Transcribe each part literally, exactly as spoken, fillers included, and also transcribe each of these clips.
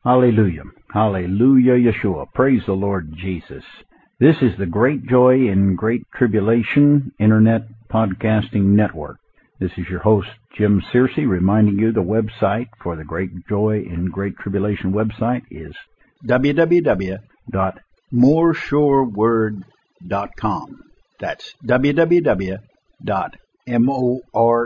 Hallelujah. Hallelujah, Yeshua. Praise the Lord Jesus. This is the Great Joy in Great Tribulation Internet Podcasting Network. This is your host, Jim Searcy, reminding you the website for the Great Joy in Great Tribulation website is w w w dot more sure word dot com. That's w w w dot more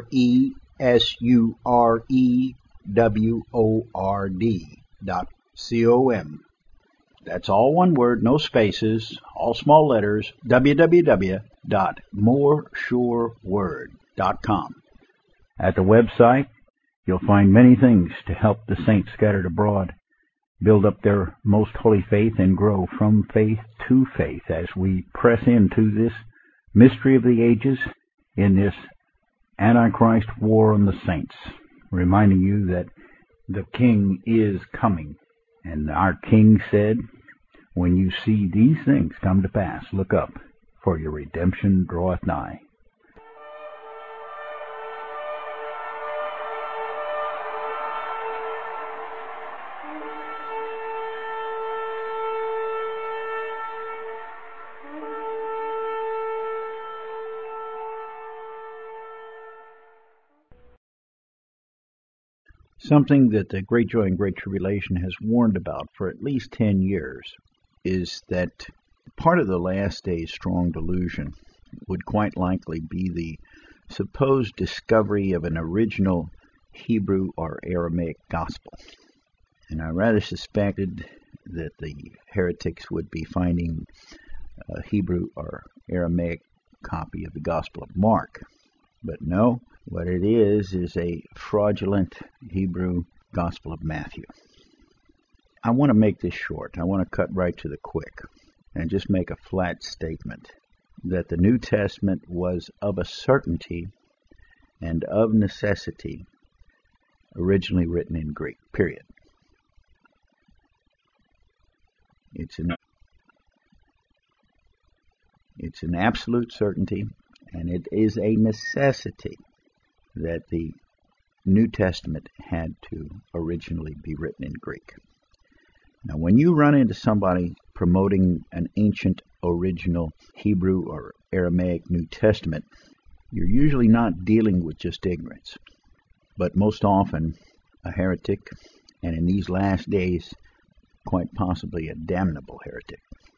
sure word dot com. That's all one word, no spaces, all small letters, w w w dot more sure word dot com. At the website, you'll find many things to help the saints scattered abroad build up their most holy faith and grow from faith to faith as we press into this mystery of the ages in this Antichrist war on the saints, reminding you that the King is coming. And our King said, when you see these things come to pass, look up, for your redemption draweth nigh. Something that the Great Joy and Great Tribulation has warned about for at least ten years is that part of the last days strong delusion would quite likely be the supposed discovery of an original Hebrew or Aramaic gospel. And I rather suspected that the heretics would be finding a Hebrew or Aramaic copy of the Gospel of Mark. But no, what it is is a fraudulent Hebrew Gospel of Matthew. I want to make this short. I want to cut right to the quick and just make a flat statement that the New Testament was of a certainty and of necessity originally written in Greek, period. It's an, it's an absolute certainty, and it is a necessity that the New Testament had to originally be written in Greek. Now, when you run into somebody promoting an ancient original Hebrew or Aramaic New Testament, you're usually not dealing with just ignorance, but most often a heretic, and in these last days, quite possibly a damnable heretic.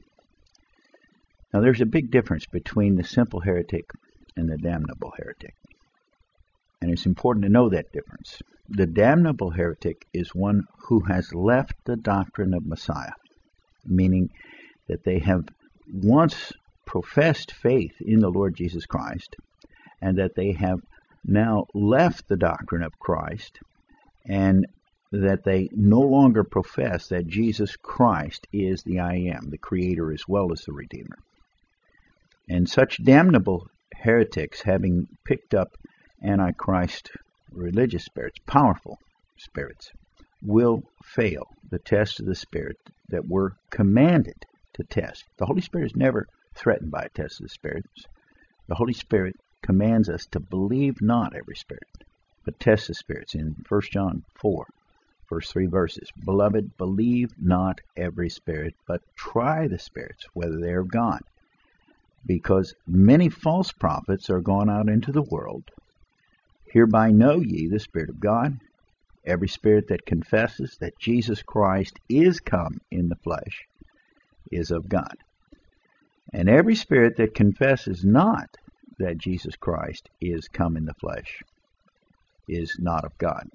Now, there's a big difference between the simple heretic and the damnable heretic. And it's important to know that difference. The damnable heretic is one who has left the doctrine of Messiah, meaning that they have once professed faith in the Lord Jesus Christ, and that they have now left the doctrine of Christ, and that they no longer profess that Jesus Christ is the I Am, the Creator as well as the Redeemer. And such damnable heretics, having picked up Antichrist religious spirits, powerful spirits, will fail the test of the Spirit that we're commanded to test. The Holy Spirit is never threatened by a test of the spirits. The Holy Spirit commands us to believe not every spirit, but test the spirits. In First John four, first three verses, Beloved, believe not every spirit, but try the spirits, whether they are of God. Because many false prophets are gone out into the world. Hereby know ye the Spirit of God. Every spirit that confesses that Jesus Christ is come in the flesh is of God. And every spirit that confesses not that Jesus Christ is come in the flesh is not of God.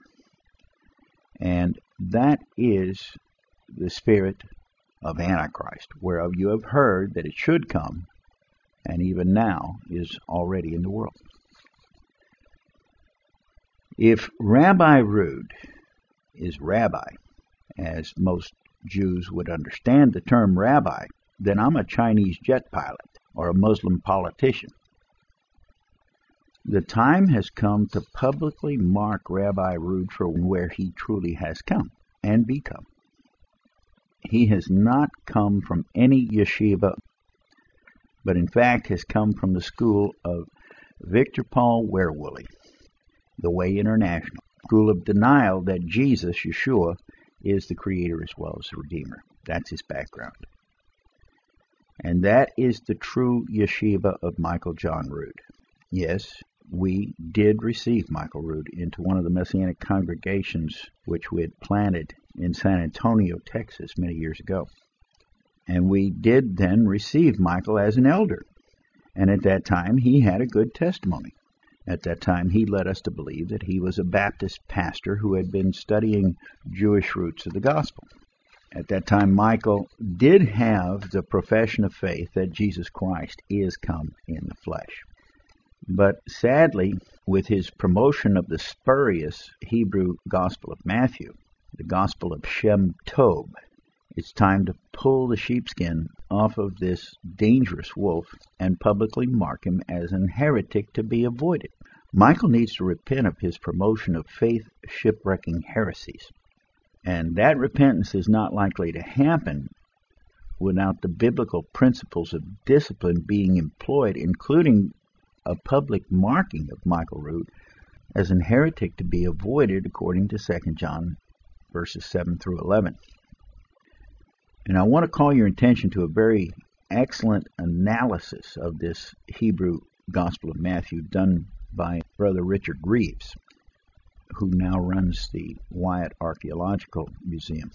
And that is the spirit of Antichrist, whereof you have heard that it should come, and even now is already in the world. If Rabbi Rude is rabbi, as most Jews would understand the term rabbi, then I'm a Chinese jet pilot or a Muslim politician. The time has come to publicly mark Rabbi Rude for where he truly has come and become. He has not come from any yeshiva, but in fact has come from the school of Victor Paul Werwolly, the Way International, school of denial that Jesus, Yeshua, is the Creator as well as the Redeemer. That's his background. And that is the true yeshiva of Michael John Rood. Yes, we did receive Michael Rood into one of the Messianic congregations which we had planted in San Antonio, Texas, many years ago. And we did then receive Michael as an elder. And at that time, he had a good testimony. At that time, he led us to believe that he was a Baptist pastor who had been studying Jewish roots of the gospel. At that time, Michael did have the profession of faith that Jesus Christ is come in the flesh. But sadly, with his promotion of the spurious Hebrew Gospel of Matthew, the Gospel of Shem Tov, it's time to pull the sheepskin off of this dangerous wolf and publicly mark him as an heretic to be avoided. Michael needs to repent of his promotion of faith shipwrecking heresies. And that repentance is not likely to happen without the biblical principles of discipline being employed, including a public marking of Michael Rood as an heretic to be avoided according to Second John verses seven through eleven. And I want to call your attention to a very excellent analysis of this Hebrew Gospel of Matthew done by Brother Richard Reeves, who now runs the Wyatt Archaeological Museum.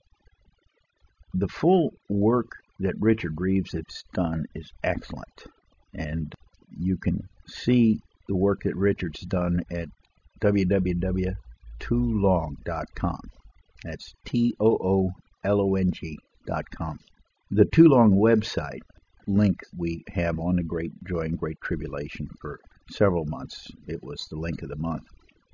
The full work that Richard Reeves has done is excellent, and you can see the work that Richard's done at w w w dot too long dot com. That's T O O L O N G dot com. The Too Long website link we have on the Great Joy and Great Tribulation for several months. It was the link of the month.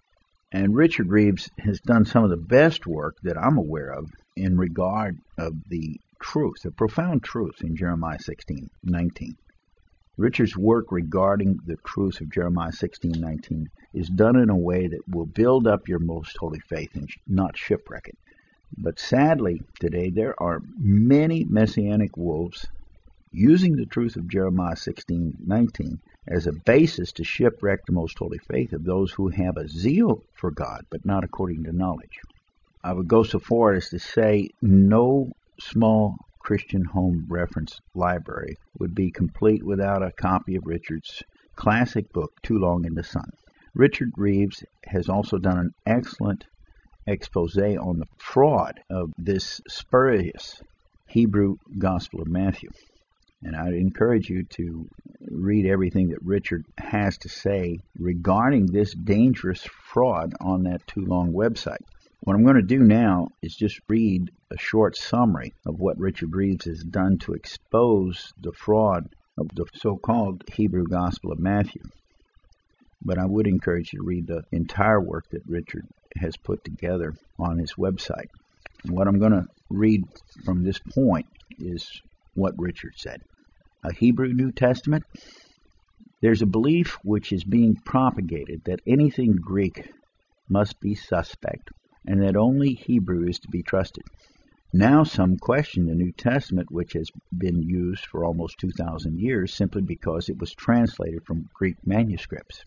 And Richard Reeves has done some of the best work that I'm aware of in regard of the truth, the profound truth in Jeremiah sixteen nineteen. Richard's work regarding the truth of Jeremiah sixteen nineteen is done in a way that will build up your most holy faith and not shipwreck it. But sadly, today there are many messianic wolves using the truth of Jeremiah sixteen nineteen as a basis to shipwreck the most holy faith of those who have a zeal for God, but not according to knowledge. I would go so far as to say no small Christian home reference library would be complete without a copy of Richard's classic book, Too Long in the Sun. Richard Reeves has also done an excellent expose on the fraud of this spurious Hebrew Gospel of Matthew. And I'd encourage you to read everything that Richard has to say regarding this dangerous fraud on that Too Long website. What I'm going to do now is just read a short summary of what Richard Reeves has done to expose the fraud of the so-called Hebrew Gospel of Matthew. But I would encourage you to read the entire work that Richard has put together on his website. And what I'm going to read from this point is what Richard said. A Hebrew New Testament? There's a belief which is being propagated that anything Greek must be suspect, and that only Hebrew is to be trusted. Now some question the New Testament, which has been used for almost two thousand years simply because it was translated from Greek manuscripts.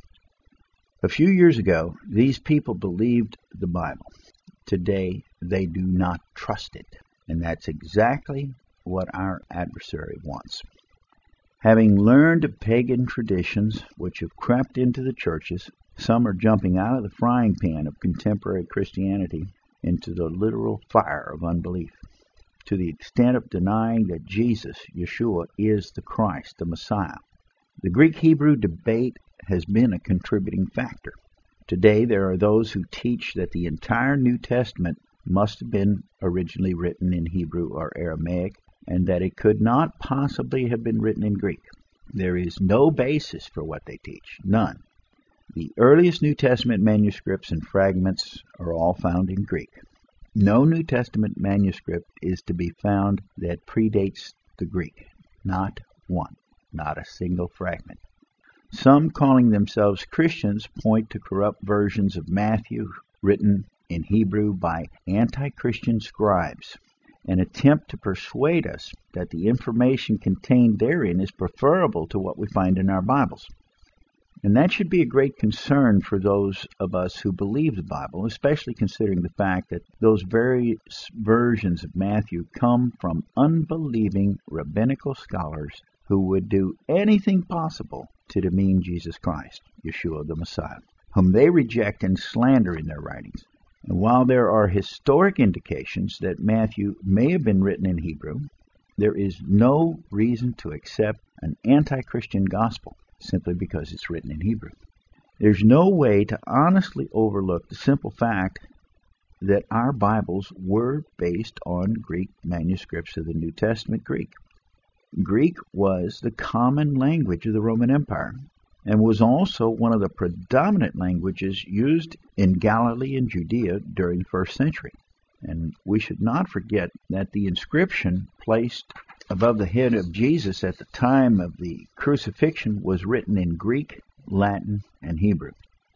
A few years ago, these people believed the Bible. Today, they do not trust it. And that's exactly what our adversary wants. Having learned of pagan traditions which have crept into the churches, some are jumping out of the frying pan of contemporary Christianity into the literal fire of unbelief, to the extent of denying that Jesus, Yeshua, is the Christ, the Messiah. The Greek-Hebrew debate has been a contributing factor. Today there are those who teach that the entire New Testament must have been originally written in Hebrew or Aramaic, and that it could not possibly have been written in Greek. There is no basis for what they teach, none. The earliest New Testament manuscripts and fragments are all found in Greek. No New Testament manuscript is to be found that predates the Greek. Not one. Not a single fragment. Some calling themselves Christians point to corrupt versions of Matthew written in Hebrew by anti-Christian scribes and attempt to persuade us that the information contained therein is preferable to what we find in our Bibles. And that should be a great concern for those of us who believe the Bible, especially considering the fact that those various versions of Matthew come from unbelieving rabbinical scholars who would do anything possible to demean Jesus Christ, Yeshua the Messiah, whom they reject and slander in their writings. And while there are historic indications that Matthew may have been written in Hebrew, there is no reason to accept an anti-Christian gospel simply because it's written in Hebrew. There's no way to honestly overlook the simple fact that our Bibles were based on Greek manuscripts of the New Testament Greek. Greek was the common language of the Roman Empire and was also one of the predominant languages used in Galilee and Judea during the first century. And we should not forget that the inscription placed above the head of Jesus at the time of the crucifixion was written in Greek, Latin, and Hebrew.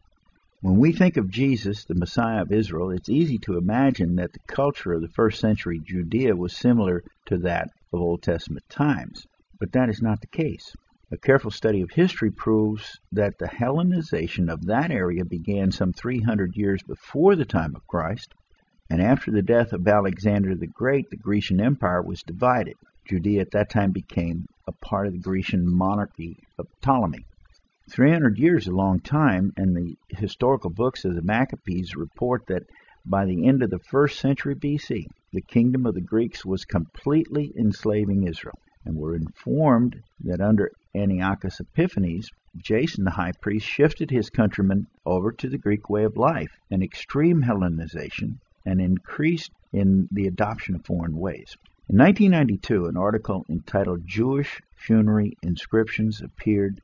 When we think of Jesus, the Messiah of Israel, it's easy to imagine that the culture of the first century Judea was similar to that of Old Testament times. But that is not the case. A careful study of history proves that the Hellenization of that area began some three hundred years before the time of Christ, and after the death of Alexander the Great, the Grecian Empire was divided. Judea at that time became a part of the Grecian monarchy of Ptolemy. three hundred years is a long time, and the historical books of the Maccabees report that by the end of the first century B C, the kingdom of the Greeks was completely enslaving Israel, and were informed that under Antiochus Epiphanes, Jason the high priest shifted his countrymen over to the Greek way of life, an extreme Hellenization, and increased in the adoption of foreign ways. In nineteen ninety-two, an article entitled Jewish Funerary Inscriptions appeared.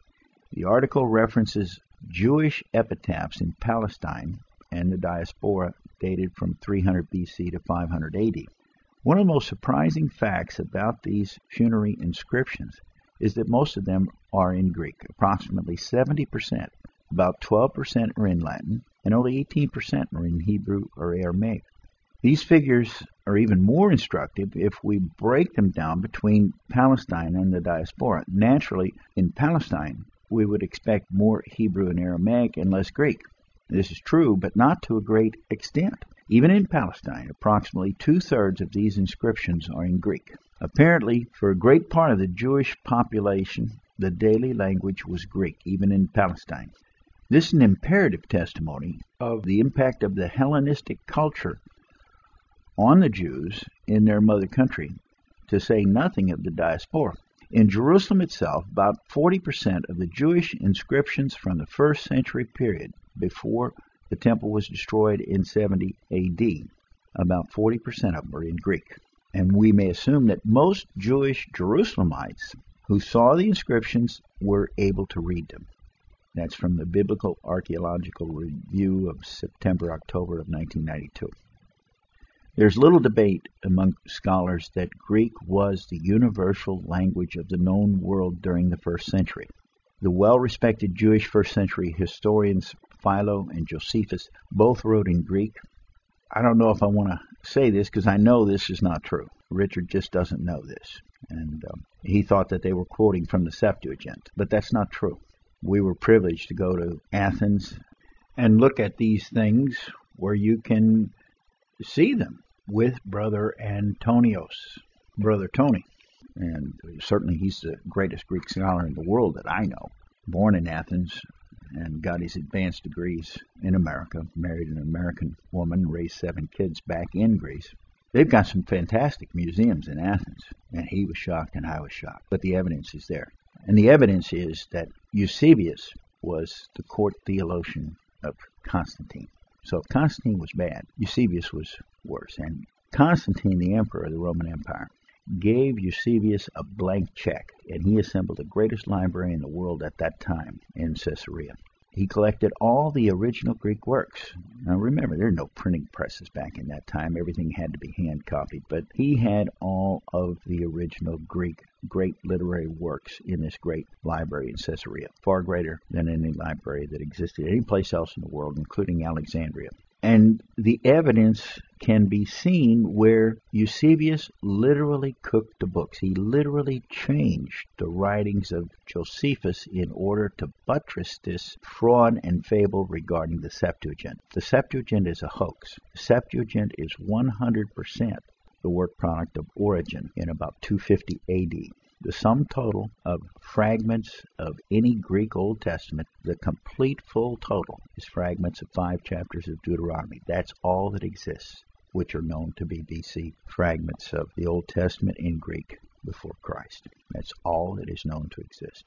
The article references Jewish epitaphs in Palestine and the diaspora dated from three hundred B C to five hundred A D. One of the most surprising facts about these funerary inscriptions is that most of them are in Greek, approximately seventy percent. About twelve percent are in Latin, and only eighteen percent are in Hebrew or Aramaic. These figures are even more instructive if we break them down between Palestine and the diaspora. Naturally, in Palestine, we would expect more Hebrew and Aramaic and less Greek. This is true, but not to a great extent. Even in Palestine, approximately two-thirds of these inscriptions are in Greek. Apparently, for a great part of the Jewish population, the daily language was Greek, even in Palestine. This is an imperative testimony of the impact of the Hellenistic culture on the Jews in their mother country, to say nothing of the diaspora. In Jerusalem itself, about forty percent of the Jewish inscriptions from the first century period, before the temple was destroyed in seventy A D, about forty percent of them are in Greek. And we may assume that most Jewish Jerusalemites who saw the inscriptions were able to read them. That's from the Biblical Archaeological Review of September October of nineteen ninety-two. There's little debate among scholars that Greek was the universal language of the known world during the first century. The well-respected Jewish first-century historians Philo and Josephus both wrote in Greek. I don't know if I want to say this because I know this is not true. Richard just doesn't know this. And um, he thought that they were quoting from the Septuagint, but that's not true. We were privileged to go to Athens and look at these things where you can see them with Brother Antonios, Brother Tony. And certainly he's the greatest Greek scholar in the world that I know. Born in Athens and got his advanced degrees in America, married an American woman, raised seven kids back in Greece. They've got some fantastic museums in Athens, and he was shocked and I was shocked. But the evidence is there. And the evidence is that Eusebius was the court theologian of Constantine. So if Constantine was bad, Eusebius was worse. And Constantine, the emperor of the Roman Empire, gave Eusebius a blank check, and he assembled the greatest library in the world at that time in Caesarea. He collected all the original Greek works. Now remember, there are no printing presses back in that time. Everything had to be hand copied. But he had all of the original Greek great literary works in this great library in Caesarea, far greater than any library that existed any place else in the world, including Alexandria. And the evidence can be seen where Eusebius literally cooked the books. He literally changed the writings of Josephus in order to buttress this fraud and fable regarding the Septuagint. The Septuagint is a hoax. The Septuagint is one hundred percent the work product of Origen in about two fifty A D. The sum total of fragments of any Greek Old Testament, the complete full total, is fragments of five chapters of Deuteronomy. That's all that exists, which are known to be B C fragments of the Old Testament in Greek before Christ. That's all that is known to exist.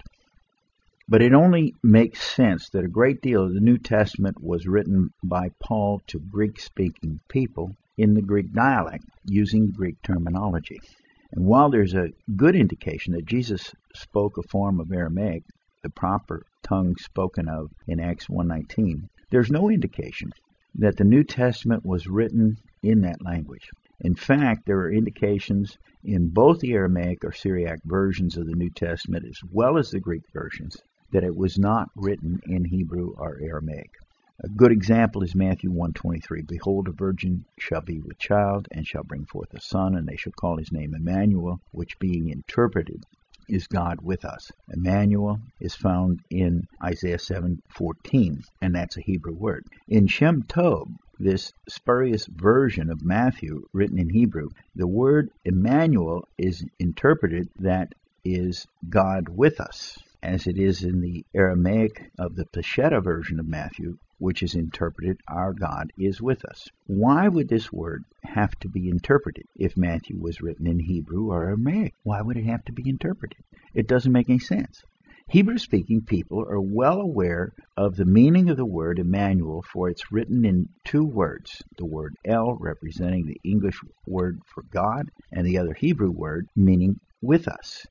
But it only makes sense that a great deal of the New Testament was written by Paul to Greek-speaking people in the Greek dialect, using Greek terminology. And while there's a good indication that Jesus spoke a form of Aramaic, the proper tongue spoken of in Acts one nineteen, there's no indication that the New Testament was written in that language. In fact, there are indications in both the Aramaic or Syriac versions of the New Testament as well as the Greek versions that it was not written in Hebrew or Aramaic. A good example is Matthew one twenty-three. Behold, a virgin shall be with child, and shall bring forth a son, and they shall call his name Emmanuel, which being interpreted is God with us. Emmanuel is found in Isaiah seven fourteen, and that's a Hebrew word. In Shem Tov, this spurious version of Matthew written in Hebrew, the word Emmanuel is interpreted that is God with us, as it is in the Aramaic of the Peshitta version of Matthew, which is interpreted, our God is with us. Why would this word have to be interpreted if Matthew was written in Hebrew or Aramaic? Why would it have to be interpreted? It doesn't make any sense. Hebrew-speaking people are well aware of the meaning of the word Emmanuel, for it's written in two words, the word El representing the English word for God, and the other Hebrew word meaning with us.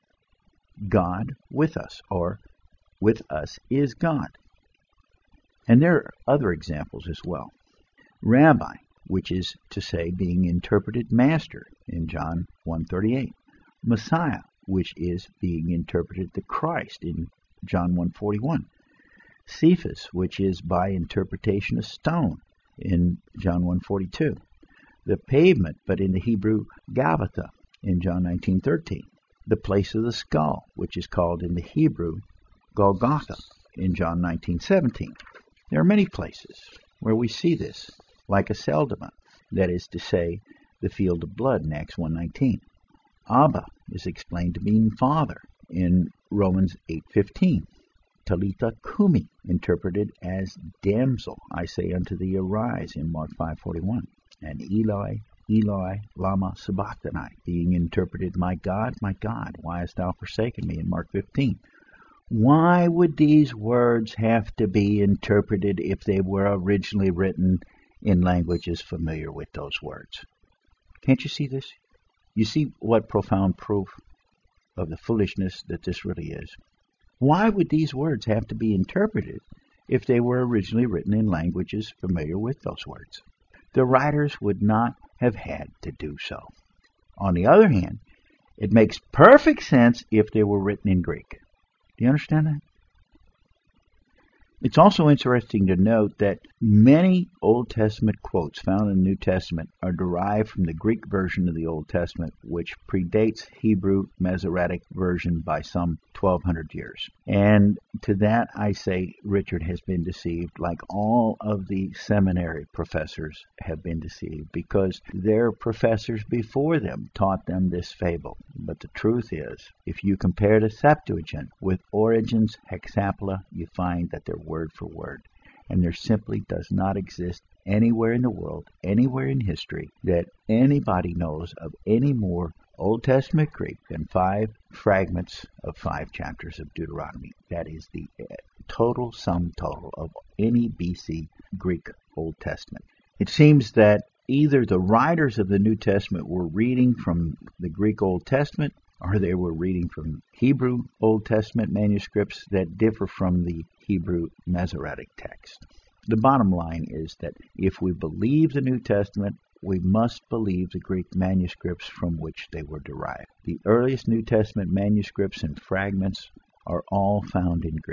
God with us, or with us is God. And there are other examples as well. Rabbi, which is to say being interpreted master in John one thirty-eight. Messiah, which is being interpreted the Christ in John one forty-one. Cephas, which is by interpretation a stone in John one forty-two. The pavement, but in the Hebrew Gabbatha in John nineteen thirteen. The place of the skull, which is called in the Hebrew Golgotha in John nineteen seventeen. There are many places where we see this, like Aceldama, that is to say, the field of blood in Acts one nineteen. Abba is explained to mean father in Romans eight fifteen. Talitha Kumi, interpreted as damsel, I say unto thee, arise in Mark five forty-one. And Eli, Eli, lama sabachthani, being interpreted, my God, my God, why hast thou forsaken me in Mark fifteen. Why would these words have to be interpreted if they were originally written in languages familiar with those words? Can't you see this? You see what profound proof of the foolishness that this really is? Why would these words have to be interpreted if they were originally written in languages familiar with those words? The writers would not have had to do so. On the other hand, it makes perfect sense if they were written in Greek. Do you understand that? It's also interesting to note that many Old Testament quotes found in the New Testament are derived from the Greek version of the Old Testament, which predates Hebrew Masoretic version by some twelve hundred years. And to that I say Richard has been deceived, like all of the seminary professors have been deceived, because their professors before them taught them this fable. But the truth is, if you compare the Septuagint with Origen's Hexapla, you find that they're word for word. And there simply does not exist anywhere in the world, anywhere in history, that anybody knows of any more Old Testament Greek than five fragments of five chapters of Deuteronomy. That is the total sum total of any B C Greek Old Testament. It seems that either the writers of the New Testament were reading from the Greek Old Testament, or they were reading from Hebrew Old Testament manuscripts that differ from the Hebrew Masoretic text. The bottom line is that if we believe the New Testament, we must believe the Greek manuscripts from which they were derived. The earliest New Testament manuscripts and fragments are all found in Greek.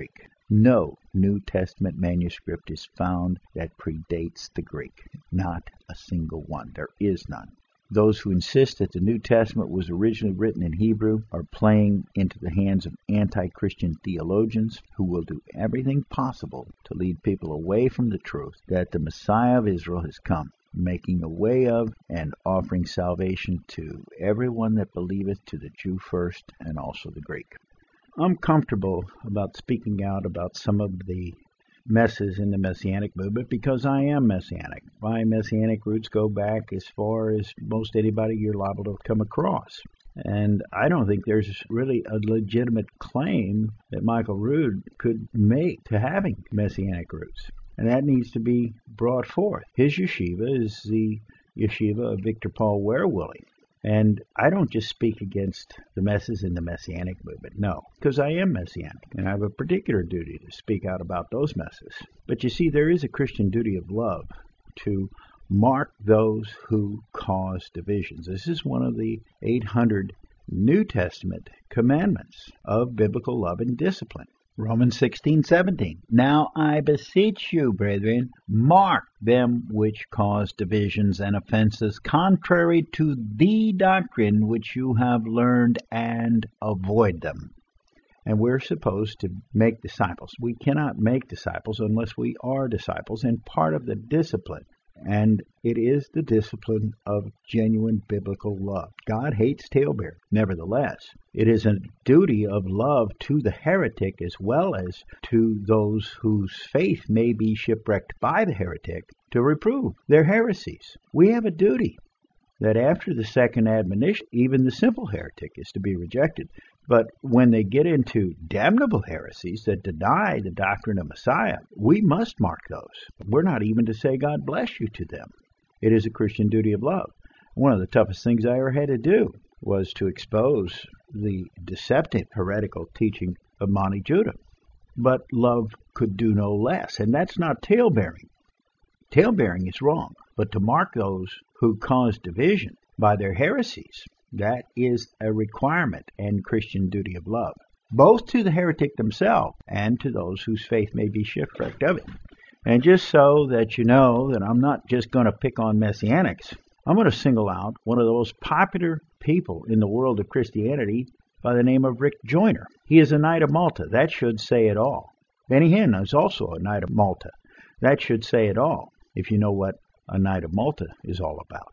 No New Testament manuscript is found that predates the Greek. Not a single one. There is none. Those who insist that the New Testament was originally written in Hebrew are playing into the hands of anti-Christian theologians who will do everything possible to lead people away from the truth that the Messiah of Israel has come, making a way of and offering salvation to everyone that believeth, to the Jew first and also the Greek. I'm comfortable about speaking out about some of the messes in the Messianic movement because I am Messianic. My Messianic roots go back as far as most anybody you're liable to come across. And I don't think there's really a legitimate claim that Michael Rood could make to having Messianic roots. And that needs to be brought forth. His yeshiva is the yeshiva of Victor Paul Werewilly. And I don't just speak against the messes in the Messianic movement, no, because I am Messianic, and I have a particular duty to speak out about those messes. But you see, there is a Christian duty of love to mark those who cause divisions. This is one of the eight hundred New Testament commandments of biblical love and discipline. Romans sixteen seventeen. Now I beseech you, brethren, mark them which cause divisions and offenses contrary to the doctrine which you have learned, and avoid them. And we're supposed to make disciples. We cannot make disciples unless we are disciples, and part of the discipline, and it is the discipline of genuine biblical love. God hates talebearing. Nevertheless, it is a duty of love to the heretic as well as to those whose faith may be shipwrecked by the heretic to reprove their heresies. We have a duty that after the second admonition, even the simple heretic is to be rejected. But when they get into damnable heresies that deny the doctrine of Messiah, we must mark those. We're not even to say God bless you to them. It is a Christian duty of love. One of the toughest things I ever had to do was to expose the deceptive heretical teaching of Monty Judah. But love could do no less, and that's not talebearing. Talebearing is wrong, but to mark those who cause division by their heresies, that is a requirement and Christian duty of love, both to the heretic themselves and to those whose faith may be shipwrecked of it. And just so that you know that I'm not just going to pick on Messianics, I'm going to single out one of the most popular people in the world of Christianity by the name of Rick Joyner. He is a Knight of Malta. That should say it all. Benny Hinn is also a Knight of Malta. That should say it all, if you know what a Knight of Malta is all about.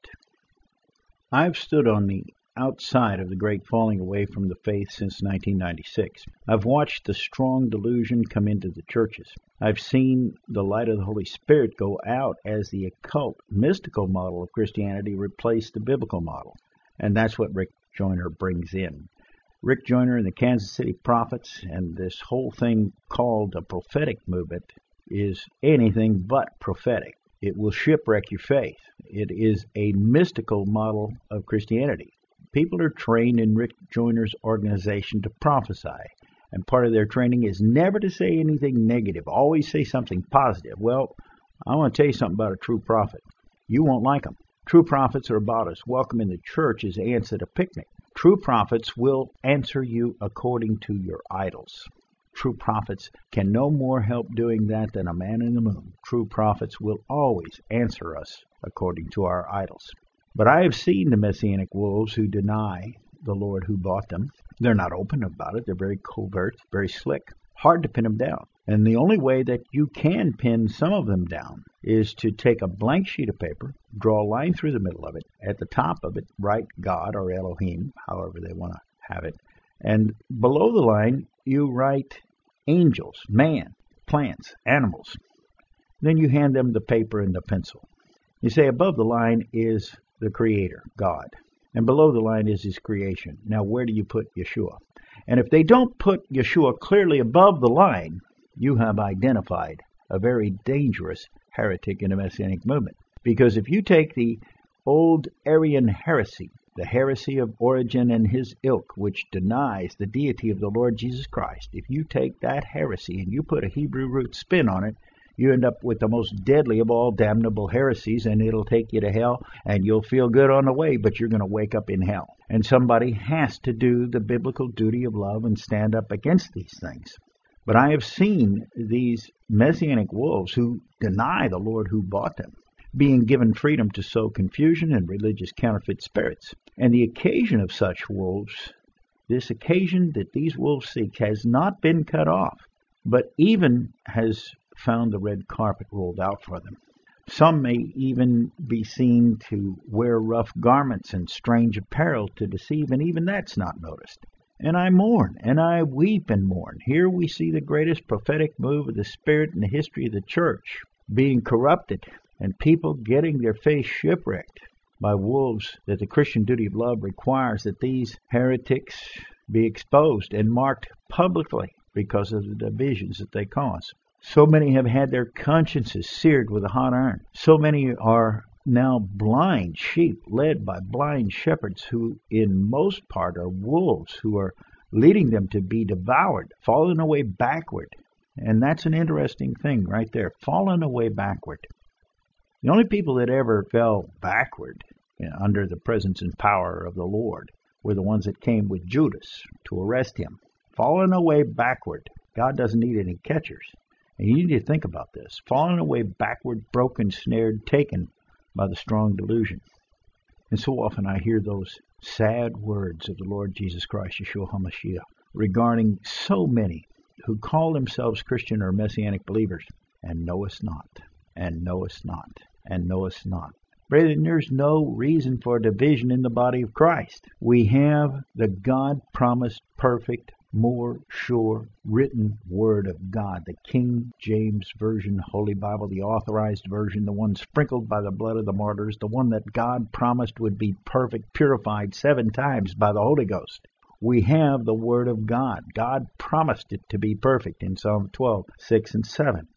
I've stood on the outside of the great falling away from the faith since nineteen ninety-six. I've watched the strong delusion come into the churches. I've seen the light of the Holy Spirit go out as the occult, mystical model of Christianity replaced the biblical model. And that's what Rick Joyner brings in. Rick Joyner and the Kansas City Prophets and this whole thing called a prophetic movement is anything but prophetic. It will shipwreck your faith. It is a mystical model of Christianity. People are trained in Rick Joyner's organization to prophesy, and part of their training is never to say anything negative, always say something positive. Well, I want to tell you something about a true prophet. You won't like them. True prophets are about as welcome in the church as ants at a picnic. True prophets will answer you according to your idols. True prophets can no more help doing that than a man in the moon. True prophets will always answer us according to our idols. But I have seen the Messianic wolves who deny the Lord who bought them. They're not open about it. They're very covert, very slick. Hard to pin them down. And the only way that you can pin some of them down is to take a blank sheet of paper, draw a line through the middle of it. At the top of it, write God or Elohim, however they want to have it. And below the line, you write angels, man, plants, animals. Then you hand them the paper and the pencil. You say above the line is the Creator, God. And below the line is His creation. Now where do you put Yeshua? And if they don't put Yeshua clearly above the line, you have identified a very dangerous heretic in the Messianic movement. Because if you take the old Arian heresy, the heresy of Origen and his ilk, which denies the deity of the Lord Jesus Christ, if you take that heresy and you put a Hebrew root spin on it, you end up with the most deadly of all damnable heresies, and it'll take you to hell, and you'll feel good on the way, but you're going to wake up in hell. And somebody has to do the biblical duty of love and stand up against these things. But I have seen these messianic wolves who deny the Lord who bought them, being given freedom to sow confusion and religious counterfeit spirits. And the occasion of such wolves, this occasion that these wolves seek, has not been cut off, but even has found the red carpet rolled out for them. Some may even be seen to wear rough garments and strange apparel to deceive, and even that's not noticed. And I mourn, and I weep and mourn. Here we see the greatest prophetic move of the Spirit in the history of the church being corrupted, and people getting their faith shipwrecked by wolves, that the Christian duty of love requires that these heretics be exposed and marked publicly because of the divisions that they cause. So many have had their consciences seared with a hot iron. So many are now blind sheep led by blind shepherds who in most part are wolves who are leading them to be devoured, falling away backward. And that's an interesting thing right there, falling away backward. The only people that ever fell backward, you know, under the presence and power of the Lord were the ones that came with Judas to arrest him. Falling away backward. God doesn't need any catchers. And you need to think about this. Falling away backward, broken, snared, taken by the strong delusion. And so often I hear those sad words of the Lord Jesus Christ, Yeshua HaMashiach, regarding so many who call themselves Christian or Messianic believers, and know us not, and know us not, and know us not. Brethren, there's no reason for division in the body of Christ. We have the God-promised, perfect, more sure, written Word of God, the King James Version, Holy Bible, the authorized version, the one sprinkled by the blood of the martyrs, the one that God promised would be perfect, purified seven times by the Holy Ghost. We have the Word of God. God promised it to be perfect in Psalm twelve, six and seven.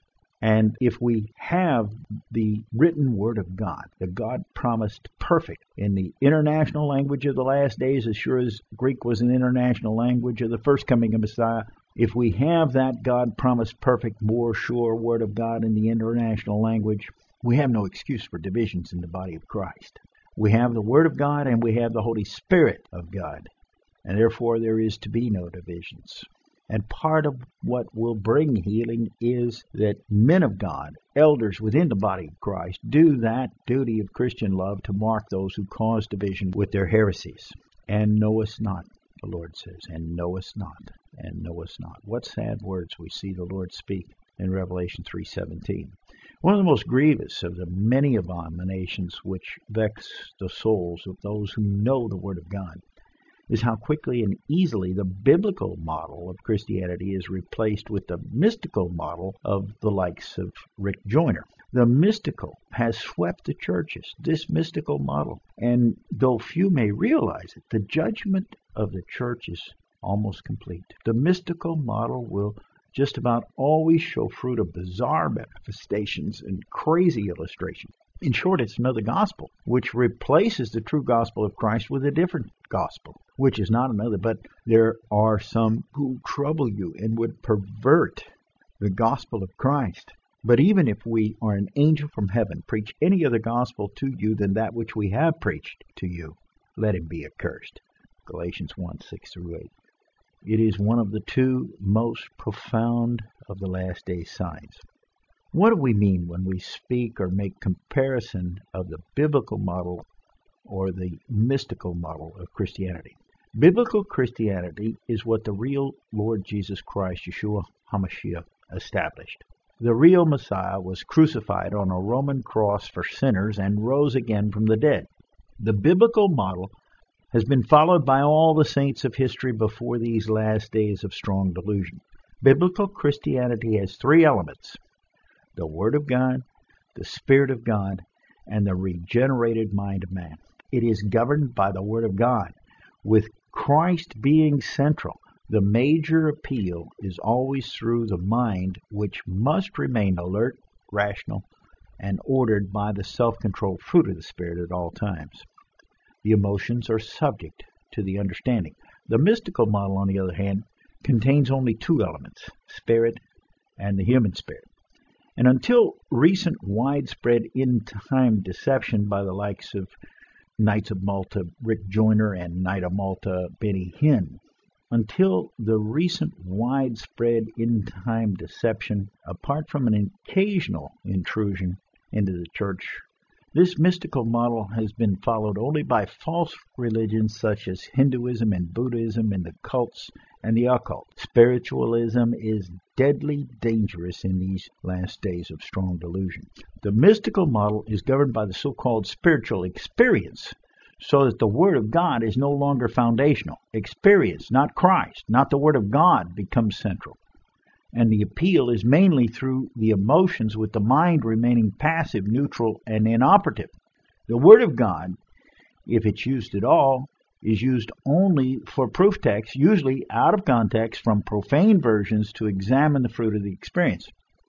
And if we have the written Word of God, the God promised perfect in the international language of the last days, as sure as Greek was an international language of the first coming of Messiah, if we have that God promised perfect, more sure Word of God in the international language, we have no excuse for divisions in the body of Christ. We have the Word of God and we have the Holy Spirit of God, and therefore there is to be no divisions. And part of what will bring healing is that men of God, elders within the body of Christ, do that duty of Christian love to mark those who cause division with their heresies. And know us not, the Lord says, and know us not, and know us not. What sad words we see the Lord speak in Revelation three seventeen. One of the most grievous of the many abominations which vex the souls of those who know the Word of God is how quickly and easily the biblical model of Christianity is replaced with the mystical model of the likes of Rick Joyner. The mystical has swept the churches, this mystical model. And though few may realize it, the judgment of the church is almost complete. The mystical model will just about always show fruit of bizarre manifestations and crazy illustrations. In short, it's another gospel, which replaces the true gospel of Christ with a different gospel, which is not another, but there are some who trouble you and would pervert the gospel of Christ. But even if we or an angel from heaven preach any other gospel to you than that which we have preached to you, let him be accursed. Galatians one, six through eight. It is one of the two most profound of the last day signs. What do we mean when we speak or make comparison of the biblical model or the mystical model of Christianity? Biblical Christianity is what the real Lord Jesus Christ, Yeshua HaMashiach, established. The real Messiah was crucified on a Roman cross for sinners and rose again from the dead. The biblical model has been followed by all the saints of history before these last days of strong delusion. Biblical Christianity has three elements: the Word of God, the Spirit of God, and the regenerated mind of man. It is governed by the Word of God, with Christ being central. The major appeal is always through the mind, which must remain alert, rational, and ordered by the self-controlled fruit of the Spirit at all times. The emotions are subject to the understanding. The mystical model, on the other hand, contains only two elements: spirit and the human spirit. And until recent widespread in-time deception by the likes of Knights of Malta, Rick Joyner, and Knight of Malta, Benny Hinn, Until the recent widespread end-time deception, apart from an occasional intrusion into the church, this mystical model has been followed only by false religions such as Hinduism and Buddhism and the cults and the occult. Spiritualism is deadly dangerous in these last days of strong delusion. The mystical model is governed by the so-called spiritual experience, so that the Word of God is no longer foundational. Experience, not Christ, not the Word of God, becomes central. And the appeal is mainly through the emotions, with the mind remaining passive, neutral, and inoperative. The Word of God, if it's used at all, is used only for proof text, usually out of context from profane versions to examine the fruit of the experience.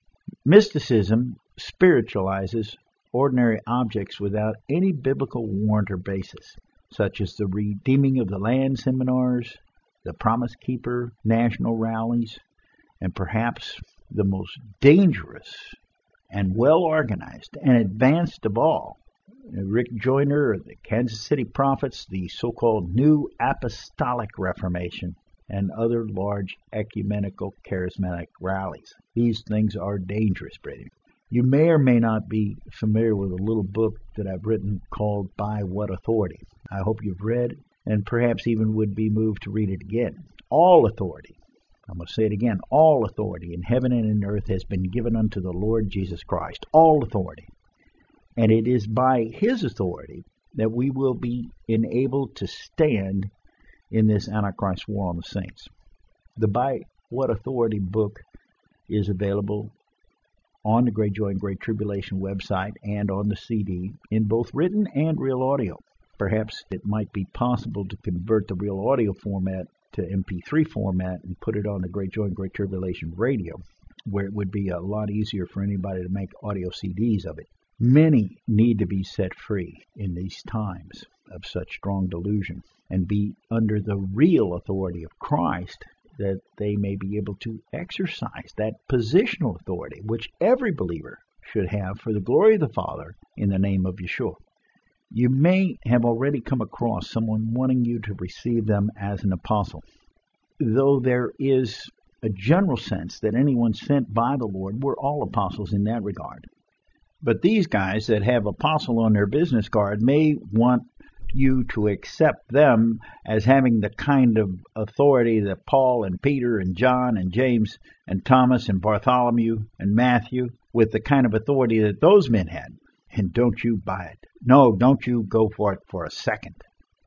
Mysticism spiritualizes ordinary objects without any biblical warrant or basis, such as the redeeming of the land seminars, the Promise Keeper national rallies, and perhaps the most dangerous and well-organized and advanced of all, Rick Joyner, the Kansas City Prophets, the so-called New Apostolic Reformation, and other large ecumenical charismatic rallies. These things are dangerous, brethren. You may or may not be familiar with a little book that I've written called By What Authority? I hope you've read it, and perhaps even would be moved to read it again. All authority, I'm going to say it again, all authority in heaven and in earth has been given unto the Lord Jesus Christ. All authority. And it is by His authority that we will be enabled to stand in this Antichrist war on the saints. The By What Authority book is available on the Great Joy and Great Tribulation website and on the C D in both written and real audio. Perhaps it might be possible to convert the real audio format to M P three format and put it on the Great Joy and Great Tribulation radio, where it would be a lot easier for anybody to make audio C Ds of it. Many need to be set free in these times of such strong delusion and be under the real authority of Christ, that they may be able to exercise that positional authority which every believer should have for the glory of the Father in the name of Yeshua. You may have already come across someone wanting you to receive them as an apostle, though there is a general sense that anyone sent by the Lord, we're all apostles in that regard. But these guys that have apostle on their business card may want you to accept them as having the kind of authority that Paul and Peter and John and James and Thomas and Bartholomew and Matthew, with the kind of authority that those men had. And don't you buy it. No, don't you go for it for a second.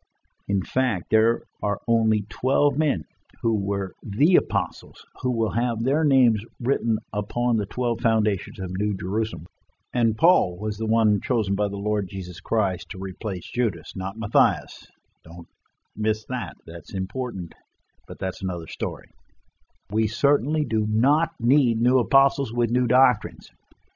In fact, there are only twelve men who were the apostles who will have their names written upon the twelve foundations of New Jerusalem. And Paul was the one chosen by the Lord Jesus Christ to replace Judas, not Matthias. Don't miss that. That's important, but that's another story. We certainly do not need new apostles with new doctrines.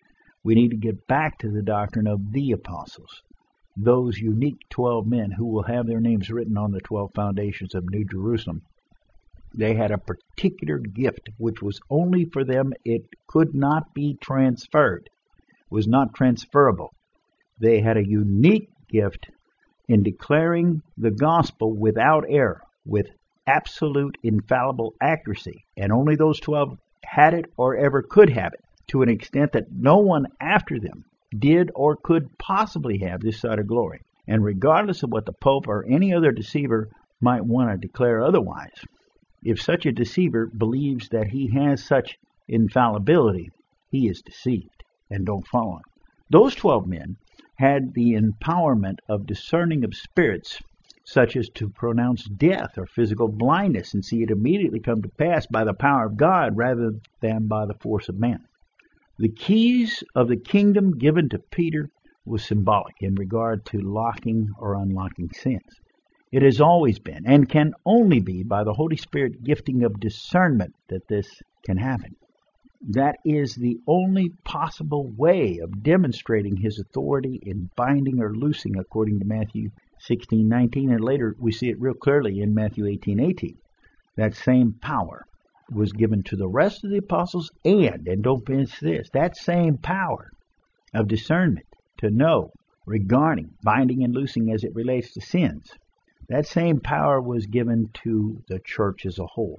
We need to get back to the doctrine of the apostles, those unique twelve men who will have their names written on the twelve foundations of New Jerusalem. They had a particular gift which was only for them. It could not be transferred. Was not transferable. They had a unique gift in declaring the gospel without error, with absolute infallible accuracy, and only those twelve had it or ever could have it, to an extent that no one after them did or could possibly have this side of glory. And regardless of what the Pope or any other deceiver might want to declare otherwise, if such a deceiver believes that he has such infallibility, he is deceived. And don't follow him. Those twelve men had the empowerment of discerning of spirits, such as to pronounce death or physical blindness and see it immediately come to pass by the power of God rather than by the force of man. The keys of the kingdom given to Peter was symbolic in regard to locking or unlocking sins. It has always been and can only be by the Holy Spirit gifting of discernment that this can happen. That is the only possible way of demonstrating His authority in binding or loosing, according to Matthew sixteen nineteen, and later we see it real clearly in Matthew eighteen eighteen. That same power was given to the rest of the apostles, and, and don't miss this, that same power of discernment to know regarding binding and loosing as it relates to sins. That same power was given to the church as a whole.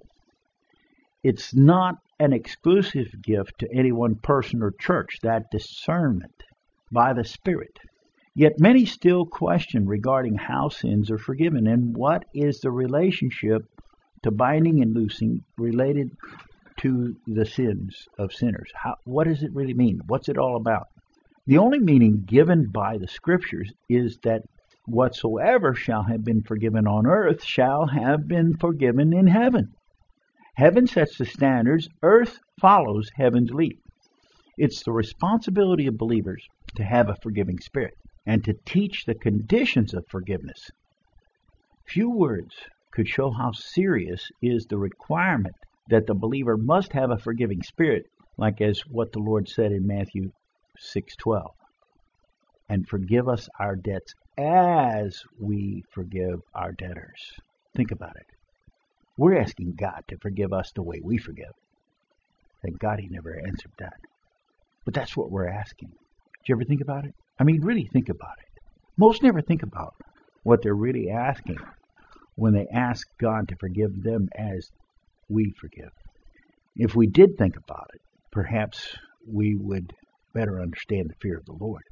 It's not an exclusive gift to any one person or church, that discernment by the Spirit. Yet many still question regarding how sins are forgiven and what is the relationship to binding and loosing related to the sins of sinners. How, what does it really mean? What's it all about? The only meaning given by the Scriptures is that whatsoever shall have been forgiven on earth shall have been forgiven in heaven. Heaven sets the standards, earth follows heaven's lead. It's the responsibility of believers to have a forgiving spirit and to teach the conditions of forgiveness. Few words could show how serious is the requirement that the believer must have a forgiving spirit, like as what the Lord said in Matthew six twelve. And forgive us our debts as we forgive our debtors. Think about it. We're asking God to forgive us the way we forgive. Thank God He never answered that. But that's what we're asking. Did you ever think about it? I mean, really think about it. Most never think about what they're really asking when they ask God to forgive them as we forgive. If we did think about it, perhaps we would better understand the fear of the Lord.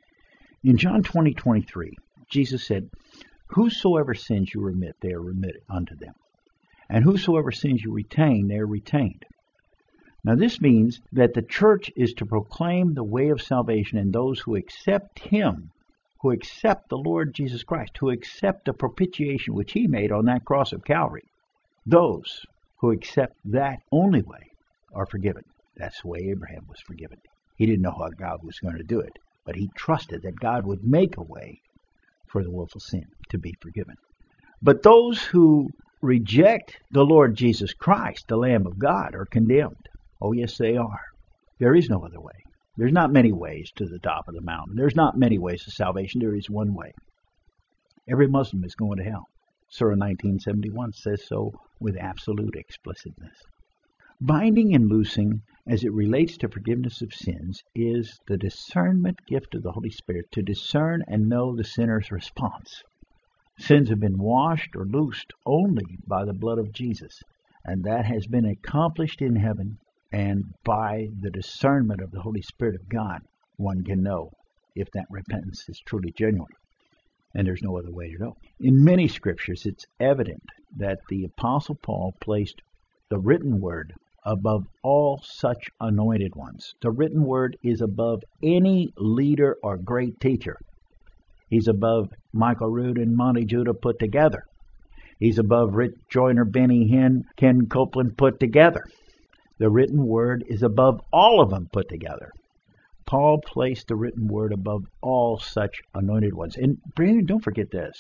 In John twenty twenty-three, Jesus said, "Whosoever sins you remit, they are remitted unto them. And whosoever sins you retain, they are retained." Now this means that the church is to proclaim the way of salvation, and those who accept Him, who accept the Lord Jesus Christ, who accept the propitiation which He made on that cross of Calvary, those who accept that only way are forgiven. That's the way Abraham was forgiven. He didn't know how God was going to do it, but he trusted that God would make a way for the willful sin to be forgiven. But those who reject the Lord Jesus Christ, the Lamb of God, are condemned. Oh, yes, they are. There is no other way. There's not many ways to the top of the mountain. There's not many ways to salvation. There is one way. Every Muslim is going to hell. Surah nineteen seventy-one says so with absolute explicitness. Binding and loosing, as it relates to forgiveness of sins, is the discernment gift of the Holy Spirit to discern and know the sinner's response. Sins have been washed or loosed only by the blood of Jesus, and that has been accomplished in heaven, and by the discernment of the Holy Spirit of God, one can know if that repentance is truly genuine. And there's no other way to know. In many scriptures, it's evident that the Apostle Paul placed the written word above all such anointed ones. The written word is above any leader or great teacher. He's above Michael Rood and Monty Judah put together. He's above Rich Joyner, Benny Hinn, Ken Copeland put together. The written word is above all of them put together. Paul placed the written word above all such anointed ones. And Brandon, don't forget this.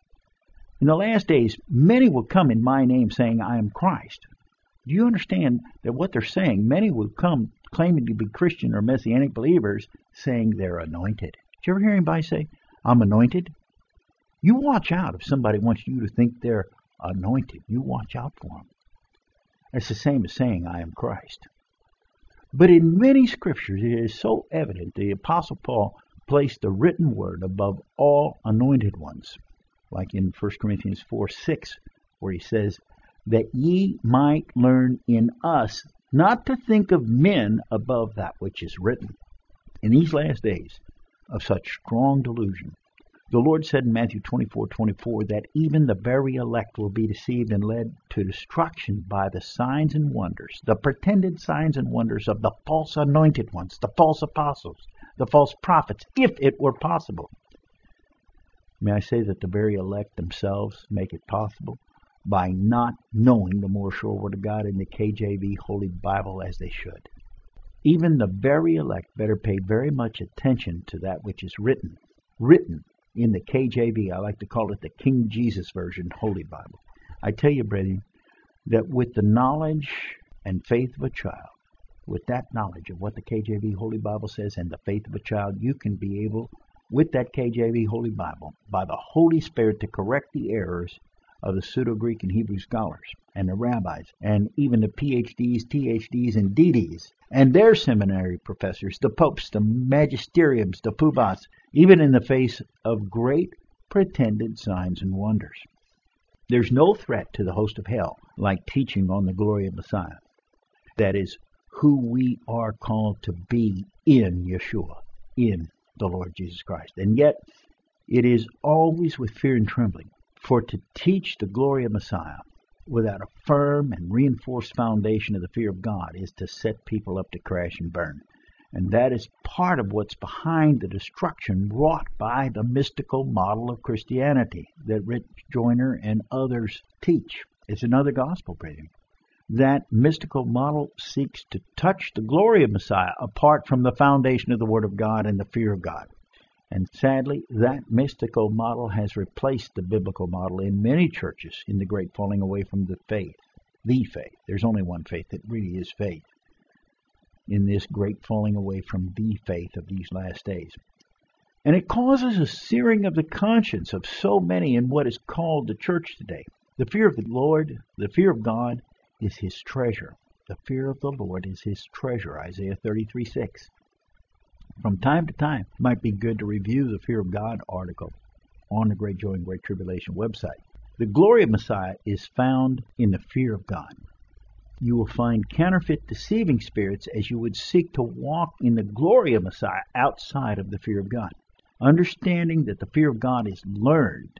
In the last days, many will come in my name saying, "I am Christ." Do you understand that what they're saying? Many will come claiming to be Christian or Messianic believers saying they're anointed. Did you ever hear anybody say, "I'm anointed"? You watch out if somebody wants you to think they're anointed. You watch out for them. It's the same as saying, "I am Christ." But in many scriptures, it is so evident the Apostle Paul placed the written word above all anointed ones. Like in First Corinthians four six, where he says, "That ye might learn in us not to think of men above that which is written." In these last days of such strong delusion, the Lord said in Matthew twenty-four twenty-four that even the very elect will be deceived and led to destruction by the signs and wonders, the pretended signs and wonders of the false anointed ones, the false apostles, the false prophets, if it were possible. May I say that the very elect themselves make it possible by not knowing the more sure word of God in the K J V Holy Bible as they should. Even the very elect better pay very much attention to that which is written, written in the K J V. I like to call it the King Jesus Version Holy Bible. I tell you, brethren, that with the knowledge and faith of a child, with that knowledge of what the K J V Holy Bible says and the faith of a child, you can be able, with that K J V Holy Bible, by the Holy Spirit, to correct the errors of the pseudo-Greek and Hebrew scholars and the rabbis and even the P H Ds, T H Ds, and D Ds and their seminary professors, the popes, the magisteriums, the poobahs, even in the face of great pretended signs and wonders. There's no threat to the host of hell like teaching on the glory of Messiah. That is who we are called to be in Yeshua, in the Lord Jesus Christ. And yet, it is always with fear and trembling. For to teach the glory of Messiah without a firm and reinforced foundation of the fear of God is to set people up to crash and burn. And that is part of what's behind the destruction wrought by the mystical model of Christianity that Rich Joyner and others teach. It's another gospel, brethren. That mystical model seeks to touch the glory of Messiah apart from the foundation of the Word of God and the fear of God. And sadly, that mystical model has replaced the biblical model in many churches in the great falling away from the faith. The faith. There's only one faith that really is faith. In this great falling away from the faith of these last days. And it causes a searing of the conscience of so many in what is called the church today. The fear of the Lord, the fear of God, is his treasure. The fear of the Lord is his treasure, Isaiah thirty-three six. From time to time, it might be good to review the Fear of God article on the Great Joy and Great Tribulation website. The glory of Messiah is found in the fear of God. You will find counterfeit deceiving spirits as you would seek to walk in the glory of Messiah outside of the fear of God. Understanding that the fear of God is learned,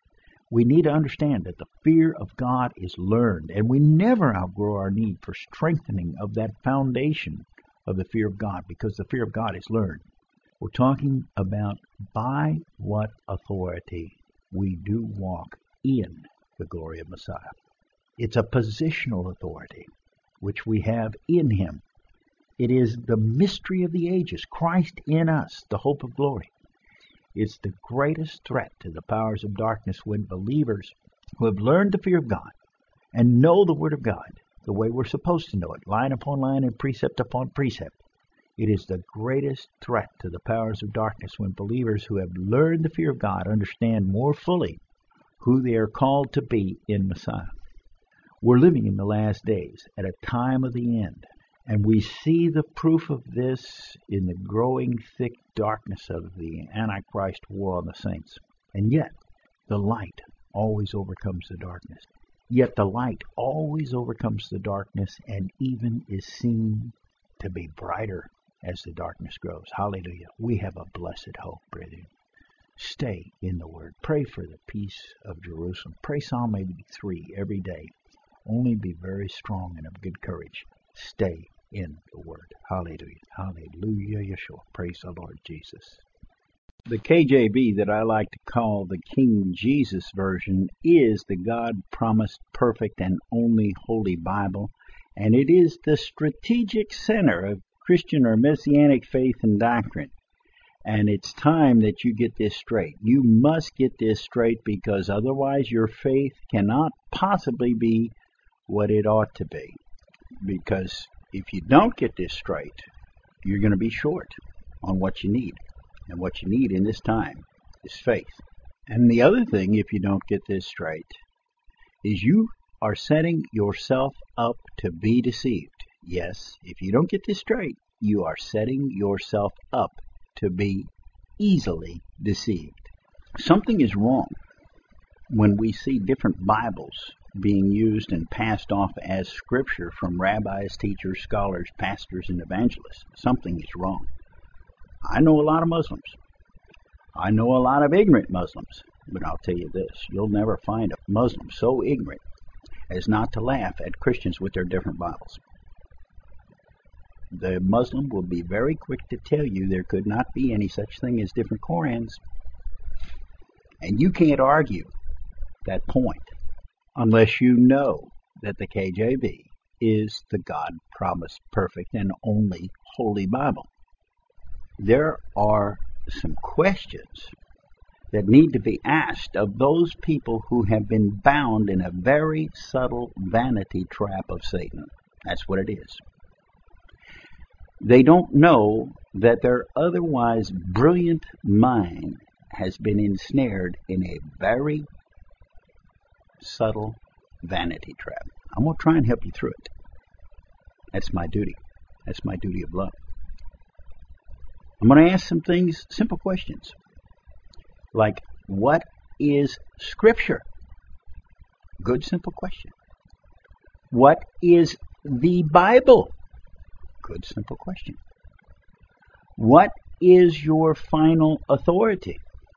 we need to understand that the fear of God is learned, and we never outgrow our need for strengthening of that foundation of the fear of God, because the fear of God is learned. We're talking about by what authority we do walk in the glory of Messiah. It's a positional authority which we have in him. It is the mystery of the ages, Christ in us, the hope of glory. It's the greatest threat to the powers of darkness when believers who have learned the fear of God and know the Word of God the way we're supposed to know it, line upon line and precept upon precept. It is the greatest threat to the powers of darkness when believers who have learned the fear of God understand more fully who they are called to be in Messiah. We're living in the last days, at a time of the end, and we see the proof of this in the growing thick darkness of the Antichrist war on the saints. And yet, the light always overcomes the darkness. Yet the light always overcomes the darkness and even is seen to be brighter as the darkness grows. Hallelujah. We have a blessed hope, brethren. Stay in the Word. Pray for the peace of Jerusalem. Pray Psalm eighty-three every day. Only be very strong and of good courage. Stay in the Word. Hallelujah. Hallelujah, Yeshua. Praise the Lord Jesus. The K J V, that I like to call the King Jesus Version, is the God-promised perfect and only Holy Bible, and it is the strategic center of Christian or Messianic faith and doctrine. And it's time that you get this straight. You must get this straight, because otherwise your faith cannot possibly be what it ought to be. Because if you don't get this straight, you're going to be short on what you need. And what you need in this time is faith. And the other thing, if you don't get this straight, is you are setting yourself up to be deceived. Yes, if you don't get this straight, you are setting yourself up to be easily deceived. Something is wrong when we see different Bibles being used and passed off as scripture from rabbis, teachers, scholars, pastors, and evangelists. Something is wrong. I know a lot of Muslims. I know a lot of ignorant Muslims. But I'll tell you this, you'll never find a Muslim so ignorant as not to laugh at Christians with their different Bibles. The Muslim will be very quick to tell you there could not be any such thing as different Korans. And you can't argue that point unless you know that the K J V is the God-promised perfect and only Holy Bible. There are some questions that need to be asked of those people who have been bound in a very subtle vanity trap of Satan. That's what it is. They don't know that their otherwise brilliant mind has been ensnared in a very subtle vanity trap. I'm going to try and help you through it. That's my duty. That's my duty of love. I'm going to ask some things, simple questions, like, what is Scripture? Good, simple question. What is the Bible? Good, simple question. What is your final authority?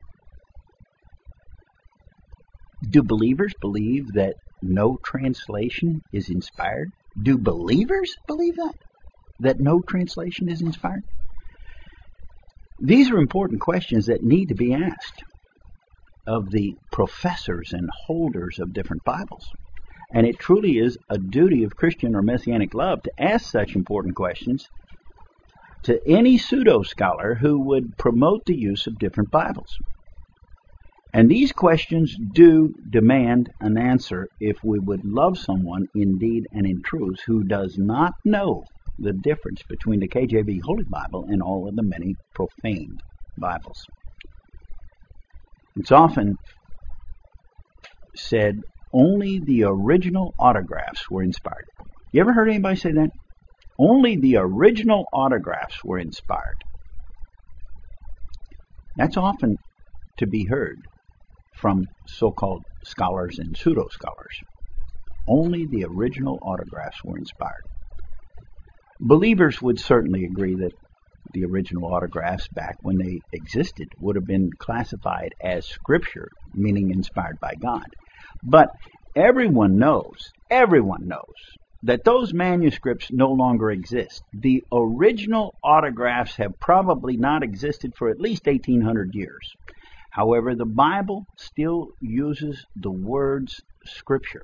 Do believers believe that no translation is inspired? Do believers believe that? That no translation is inspired? These are important questions that need to be asked of the professors and holders of different Bibles. And it truly is a duty of Christian or Messianic love to ask such important questions to any pseudo-scholar who would promote the use of different Bibles. And these questions do demand an answer if we would love someone indeed and in truth who does not know the difference between the K J V Holy Bible and all of the many profaned Bibles. It's often said only the original autographs were inspired. You ever heard anybody say that? Only the original autographs were inspired. That's often to be heard from so-called scholars and pseudo-scholars. Only the original autographs were inspired. Believers would certainly agree that the original autographs back when they existed would have been classified as scripture, meaning inspired by God. But everyone knows, everyone knows that those manuscripts no longer exist. The original autographs have probably not existed for at least eighteen hundred years. However, the Bible still uses the words scripture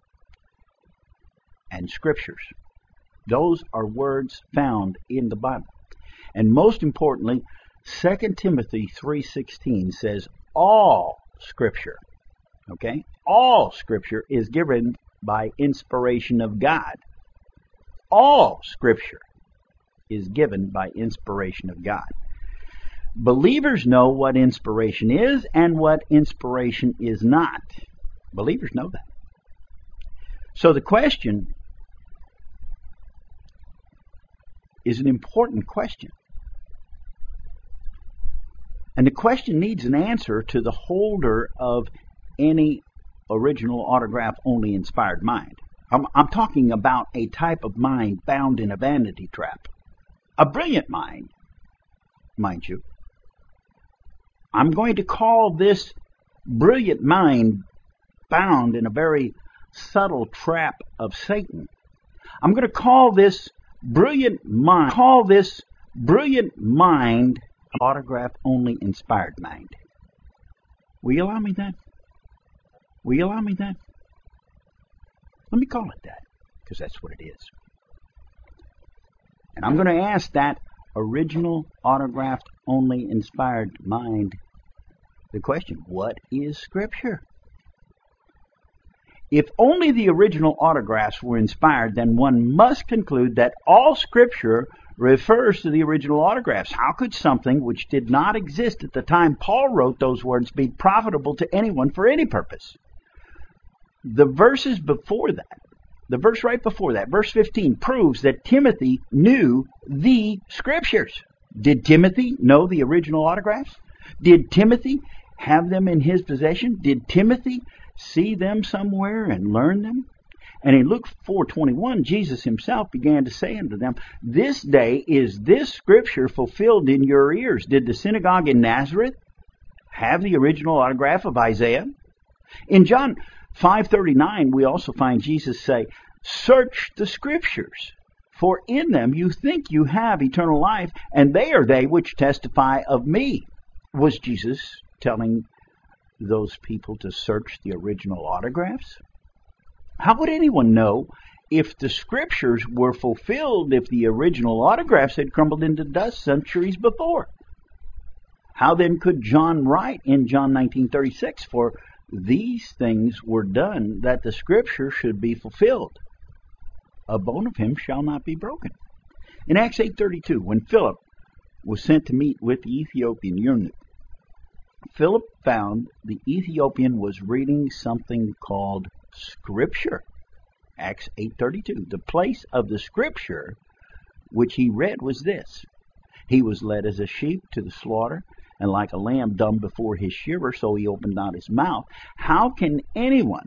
and scriptures. Those are words found in the Bible. And most importantly, Second Timothy three sixteen says all scripture, okay? All scripture is given by inspiration of God. All scripture is given by inspiration of God. Believers know what inspiration is and what inspiration is not. Believers know that. So the question is an important question. And the question needs an answer to the holder of any original autograph only inspired mind. I'm, I'm talking about a type of mind bound in a vanity trap. A brilliant mind, mind you. I'm going to call this brilliant mind bound in a very subtle trap of Satan. I'm going to call this brilliant mind, call this brilliant mind autograph only inspired mind. Will you allow me that? Will you allow me that? Let me call it that, because that's what it is. And I'm going to ask that original autographed only inspired mind the question, what is Scripture? If only the original autographs were inspired, then one must conclude that all Scripture refers to the original autographs. How could something which did not exist at the time Paul wrote those words be profitable to anyone for any purpose? The verses before that, the verse right before that, verse fifteen, proves that Timothy knew the Scriptures. Did Timothy know the original autographs? Did Timothy have them in his possession? Did Timothy see them somewhere and learn them? And in Luke four twenty-one, Jesus himself began to say unto them, this day is this Scripture fulfilled in your ears. Did the synagogue in Nazareth have the original autograph of Isaiah? In John five thirty-nine, we also find Jesus say, search the Scriptures, for in them you think you have eternal life, and they are they which testify of me. Was Jesus telling those people to search the original autographs? How would anyone know if the Scriptures were fulfilled if the original autographs had crumbled into dust centuries before? How then could John write in John nineteen thirty-six, for these things were done that the Scripture should be fulfilled? A bone of him shall not be broken. In Acts eight thirty-two, when Philip was sent to meet with the Ethiopian eunuch, Philip found the Ethiopian was reading something called Scripture. Acts eight thirty-two. The place of the Scripture which he read was this: he was led as a sheep to the slaughter, and like a lamb dumb before his shearer, so he opened not his mouth. How can anyone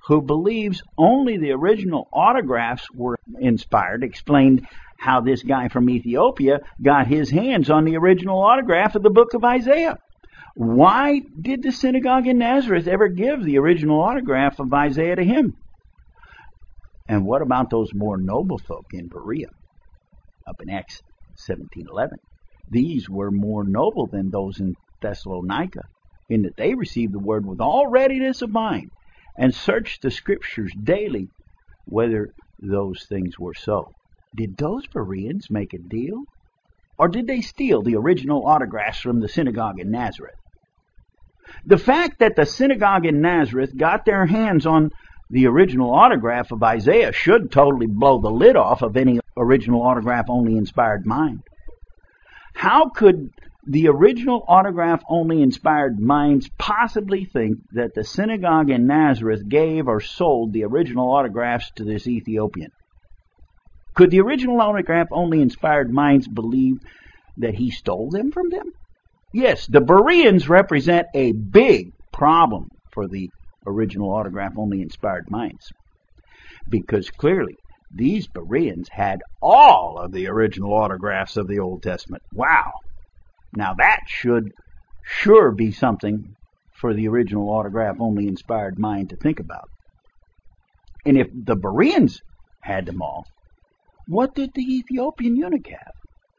who believes only the original autographs were inspired, explained how this guy from Ethiopia got his hands on the original autograph of the book of Isaiah. Why did the synagogue in Nazareth ever give the original autograph of Isaiah to him? And what about those more noble folk in Berea, up in Acts seventeen eleven? These were more noble than those in Thessalonica, in that they received the word with all readiness of mind, and searched the Scriptures daily whether those things were so. Did those Bereans make a deal? Or did they steal the original autographs from the synagogue in Nazareth? The fact that the synagogue in Nazareth got their hands on the original autograph of Isaiah should totally blow the lid off of any original autograph-only inspired mind. How could the original autograph-only inspired minds possibly think that the synagogue in Nazareth gave or sold the original autographs to this Ethiopian? Could the original autograph-only inspired minds believe that he stole them from them? Yes, the Bereans represent a big problem for the original autograph-only inspired minds, because clearly these Bereans had all of the original autographs of the Old Testament. Wow! Now that should sure be something for the original autograph-only inspired mind to think about. And if the Bereans had them all, what did the Ethiopian eunuch have?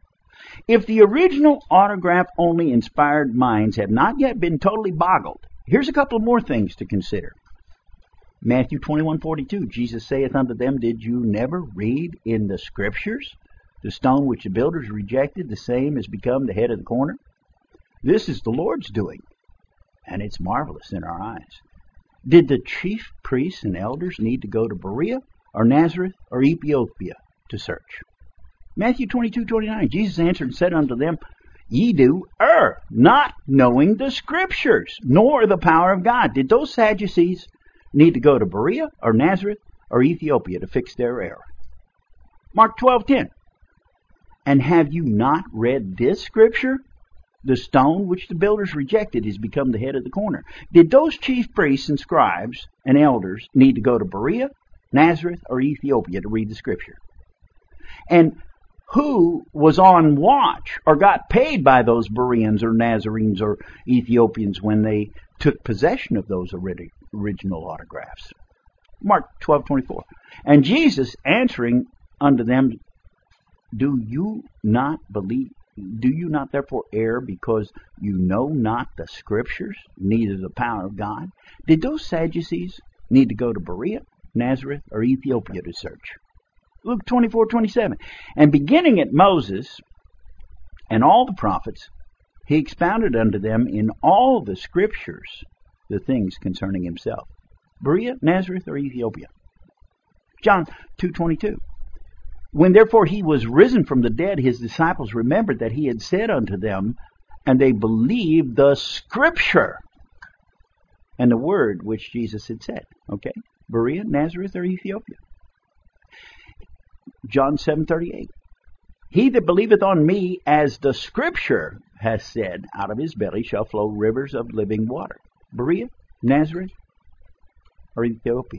If the original autograph-only inspired minds have not yet been totally boggled, here's a couple more things to consider. Matthew twenty-one forty-two, Jesus saith unto them, Did you never read in the Scriptures, the stone which the builders rejected, the same has become the head of the corner? This is the Lord's doing, and it's marvelous in our eyes. Did the chief priests and elders need to go to Berea, or Nazareth, or Ethiopia to search? Matthew twenty-two twenty-nine, Jesus answered and said unto them, Ye do err, not knowing the Scriptures, nor the power of God. Did those Sadducees need to go to Berea, or Nazareth, or Ethiopia to fix their error? Mark twelve ten, And have you not read this Scripture? The stone which the builders rejected is become the head of the corner. Did those chief priests and scribes and elders need to go to Berea, Nazareth, or Ethiopia to read the Scripture? And who was on watch or got paid by those Bereans or Nazarenes or Ethiopians when they took possession of those original autographs? Mark twelve twenty-four. And Jesus answering unto them, Do you not believe? Do you not therefore err because you know not the Scriptures, neither the power of God? Did those Sadducees need to go to Berea, Nazareth, or Ethiopia to search? Luke twenty-four twenty-seven. And beginning at Moses and all the prophets, he expounded unto them in all the Scriptures the things concerning himself. Berea, Nazareth, or Ethiopia? John two twenty-two. When therefore he was risen from the dead, his disciples remembered that he had said unto them, and they believed the Scripture and the word which Jesus had said. Okay? Berea, Nazareth, or Ethiopia? John seven thirty-eight. He that believeth on me, as the Scripture hath said, out of his belly shall flow rivers of living water. Berea, Nazareth, or Ethiopia?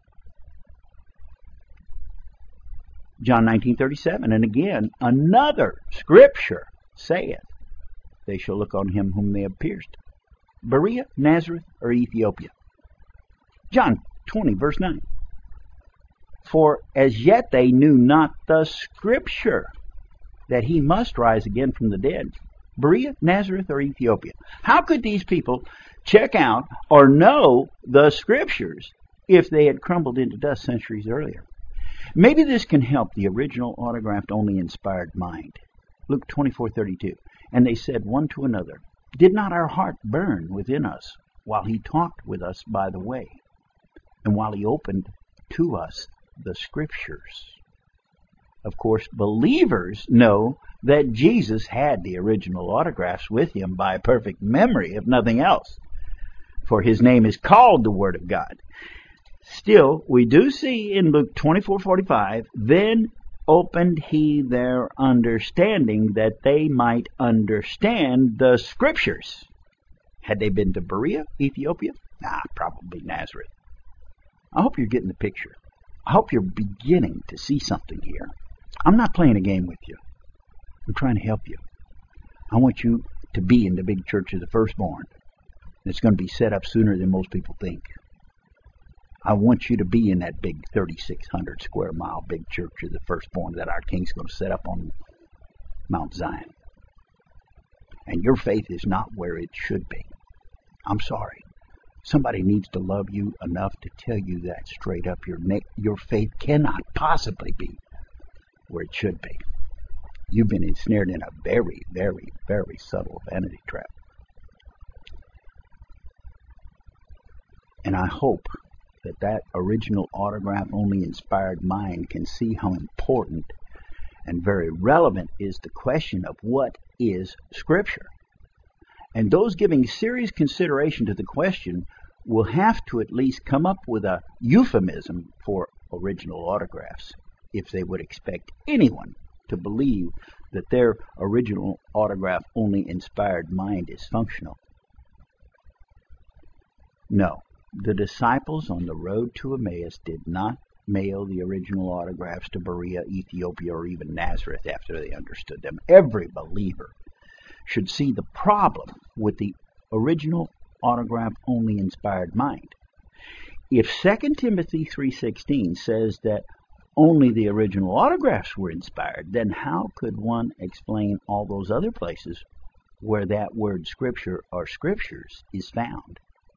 John nineteen thirty-seven. And again, another Scripture saith, They shall look on him whom they have pierced. Berea, Nazareth, or Ethiopia? John twenty, verse nine. For as yet they knew not the Scripture, that he must rise again from the dead. Berea, Nazareth, or Ethiopia? How could these people check out or know the Scriptures if they had crumbled into dust centuries earlier? Maybe this can help the original autographed-only inspired mind. Luke twenty-four thirty-two. And they said one to another, Did not our heart burn within us while he talked with us by the way, and while he opened to us the Scriptures? Of course, believers know that Jesus had the original autographs with him by perfect memory, if nothing else, for his name is called the Word of God. Still, we do see in Luke twenty-four forty-five, Then opened he their understanding that they might understand the Scriptures. Had they been to Berea, Ethiopia? Nah, probably Nazareth. I hope you're getting the picture. I hope you're beginning to see something here. I'm not playing a game with you. I'm trying to help you. I want you to be in the big church of the firstborn. It's going to be set up sooner than most people think. I want you to be in that big thirty-six hundred square mile big church of the firstborn that our King's going to set up on Mount Zion. And your faith is not where it should be. I'm sorry. Somebody needs to love you enough to tell you that straight up. Your na- your faith cannot possibly be where it should be. You've been ensnared in a very, very, very subtle vanity trap. And I hope that that original autograph-only inspired mind can see how important and very relevant is the question of what is Scripture. And those giving serious consideration to the question will have to at least come up with a euphemism for original autographs if they would expect anyone to believe that their original autograph-only inspired mind is functional. No. The disciples on the road to Emmaus did not mail the original autographs to Berea, Ethiopia, or even Nazareth after they understood them. Every believer should see the problem with the original autograph-only inspired mind. If Second Timothy three sixteen says that only the original autographs were inspired, then how could one explain all those other places where that word Scripture or Scriptures is found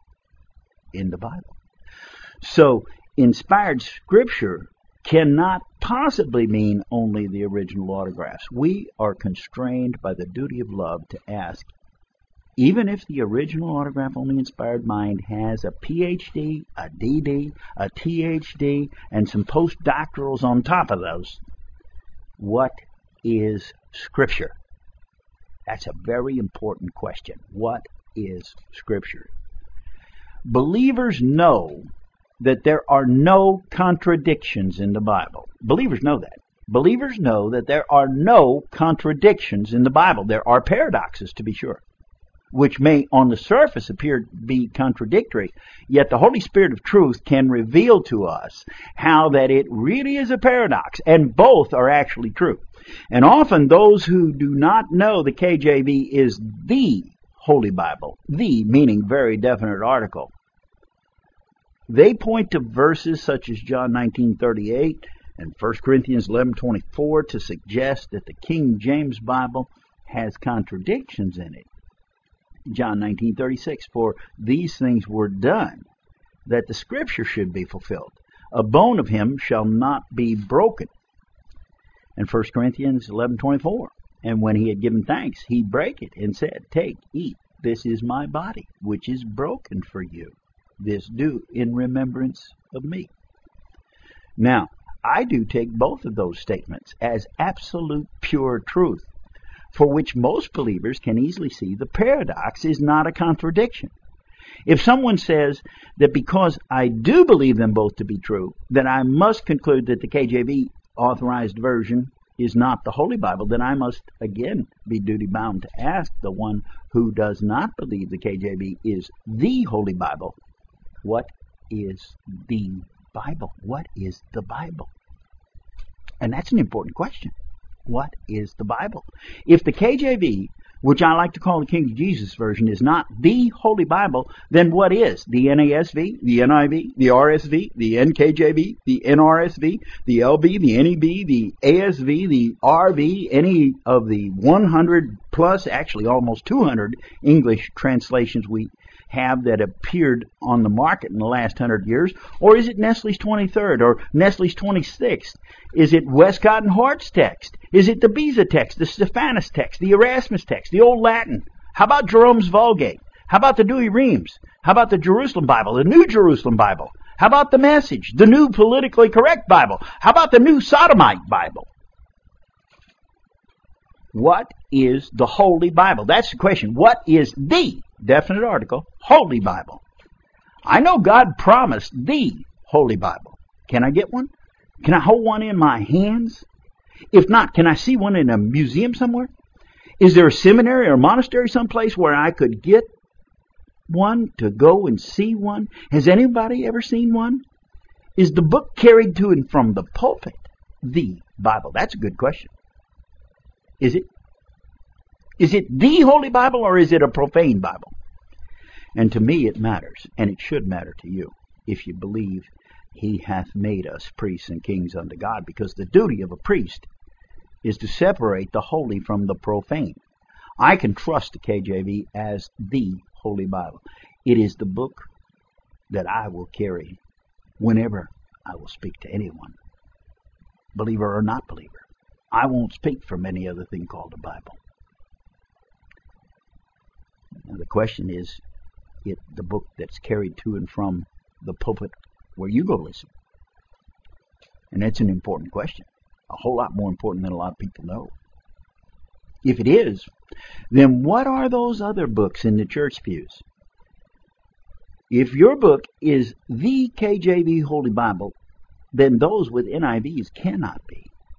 in the Bible? So, inspired Scripture cannot possibly mean only the original autographs. We are constrained by the duty of love to ask, even if the original autograph-only inspired mind has a P H D, a D D, a T H D, and some postdoctorals on top of those, what is Scripture? That's a very important question. What is Scripture? Believers know that there are no contradictions in the Bible. Believers know that. Believers know that there are no contradictions in the Bible. There are paradoxes, to be sure, which may on the surface appear to be contradictory, yet the Holy Spirit of truth can reveal to us how that it really is a paradox, and both are actually true. And often those who do not know the K J V is the Holy Bible, the meaning very definite article, they point to verses such as John nineteen thirty-eight and First Corinthians eleven twenty-four to suggest that the King James Bible has contradictions in it. John nineteen thirty-six, for these things were done, that the Scripture should be fulfilled. A bone of him shall not be broken. And First Corinthians eleven twenty-four, and when he had given thanks, he brake it and said, take, eat, this is my body, which is broken for you. This do in remembrance of me. Now, I do take both of those statements as absolute pure truth, for which most believers can easily see the paradox is not a contradiction. If someone says that because I do believe them both to be true, that I must conclude that the K J V authorized version is not the Holy Bible, then I must again be duty-bound to ask the one who does not believe the K J V is the Holy Bible, what is the Bible? What is the Bible? And that's an important question. What is the Bible? If the K J V, which I like to call the King Jesus Version, is not the Holy Bible, then what is? The N A S V, the N I V, the R S V, the N K J V, the N R S V, the L B, the N E B, the A S V, the R V, any of the one hundred plus, actually almost two hundred English translations we have that appeared on the market in the last hundred years? Or is it Nestle's twenty-third or Nestle's twenty-sixth? Is it Westcott and Hart's text? Is it the Beza text, the Stephanus text, the Erasmus text, the Old Latin? How about Jerome's Vulgate? How about the Douay-Rheims? How about the Jerusalem Bible, the New Jerusalem Bible? How about the Message, the New Politically Correct Bible? How about the New Sodomite Bible? What is the Holy Bible? That's the question. What is the definite article Holy Bible? I know God promised the Holy Bible. Can I get one? Can I hold one in my hands? If not, can I see one in a museum somewhere? Is there a seminary or a monastery someplace where I could get one to go and see one? Has anybody ever seen one? Is the book carried to and from the pulpit the Bible? That's a good question. Is it? Is it the Holy Bible or is it a profane Bible? And to me it matters, and it should matter to you, if you believe He hath made us priests and kings unto God, because the duty of a priest is to separate the holy from the profane. I can trust the K J V as the Holy Bible. It is the book that I will carry whenever I will speak to anyone, believer or not believer. I won't speak from any other thing called the Bible. Now the question is, it the book that's carried to and from the pulpit where you go listen? And that's an important question, a whole lot more important than a lot of people know. If it is, then what are those other books in the church pews? If your book is the K J V Holy Bible, then those with N I Vs cannot be.